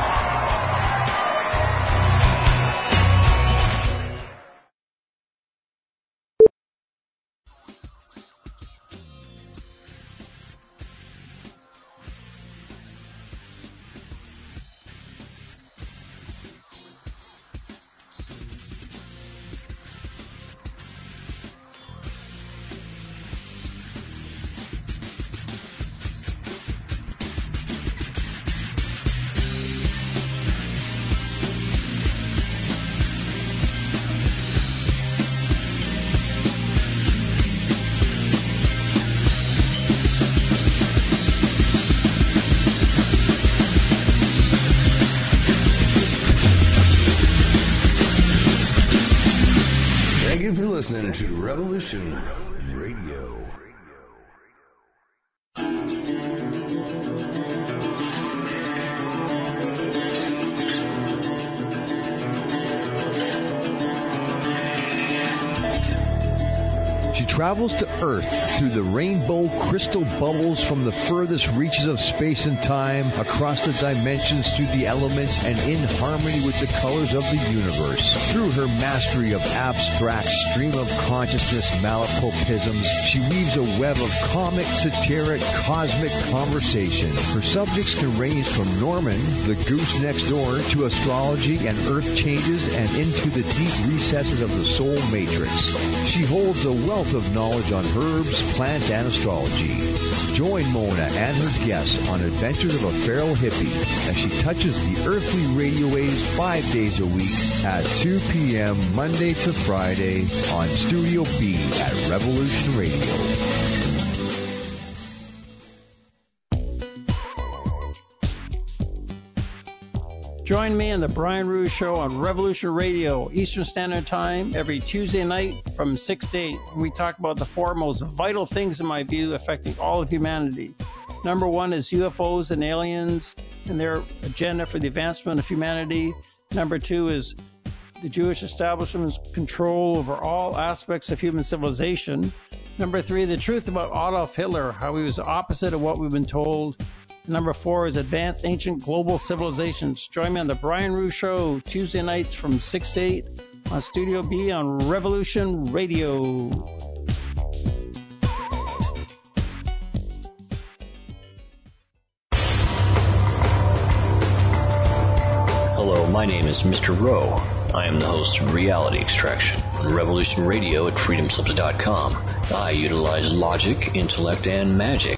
Listening to Revolution Radio. travels to Earth through the rainbow crystal bubbles from the furthest reaches of space and time, across the dimensions, through the elements, and in harmony with the colors of the universe. Through her mastery of abstract stream of consciousness malapropisms, she weaves a web of comic, satiric, cosmic conversation. Her subjects can range from Norman, the goose next door, to astrology and earth changes, and into the deep recesses of the soul matrix. She holds a wealth of knowledge on herbs, plants, and astrology. Join Mona and her guests on Adventures of a Feral Hippie as she touches the earthly radio waves 5 days a week at 2 p.m. Monday to Friday on Studio B at Revolution Radio. Join me on the Brian Ruhe Show on Revolution Radio, Eastern Standard Time, every Tuesday night from 6 to 8. We talk about the four most vital things, in my view, affecting all of humanity. Number one is UFOs and aliens and their agenda for the advancement of humanity. Number two is the Jewish establishment's control over all aspects of human civilization. Number three, the truth about Adolf Hitler, how he was the opposite of what we've been told. Number four is Advanced Ancient Global Civilizations. Join me on the Brian Ruhe Show, Tuesday nights from 6 to 8 on Studio B on Revolution Radio. Hello, my name is Mr. Rowe. I am the host of Reality Extraction on Revolution Radio at freedomslips.com. I utilize logic, intellect, and magic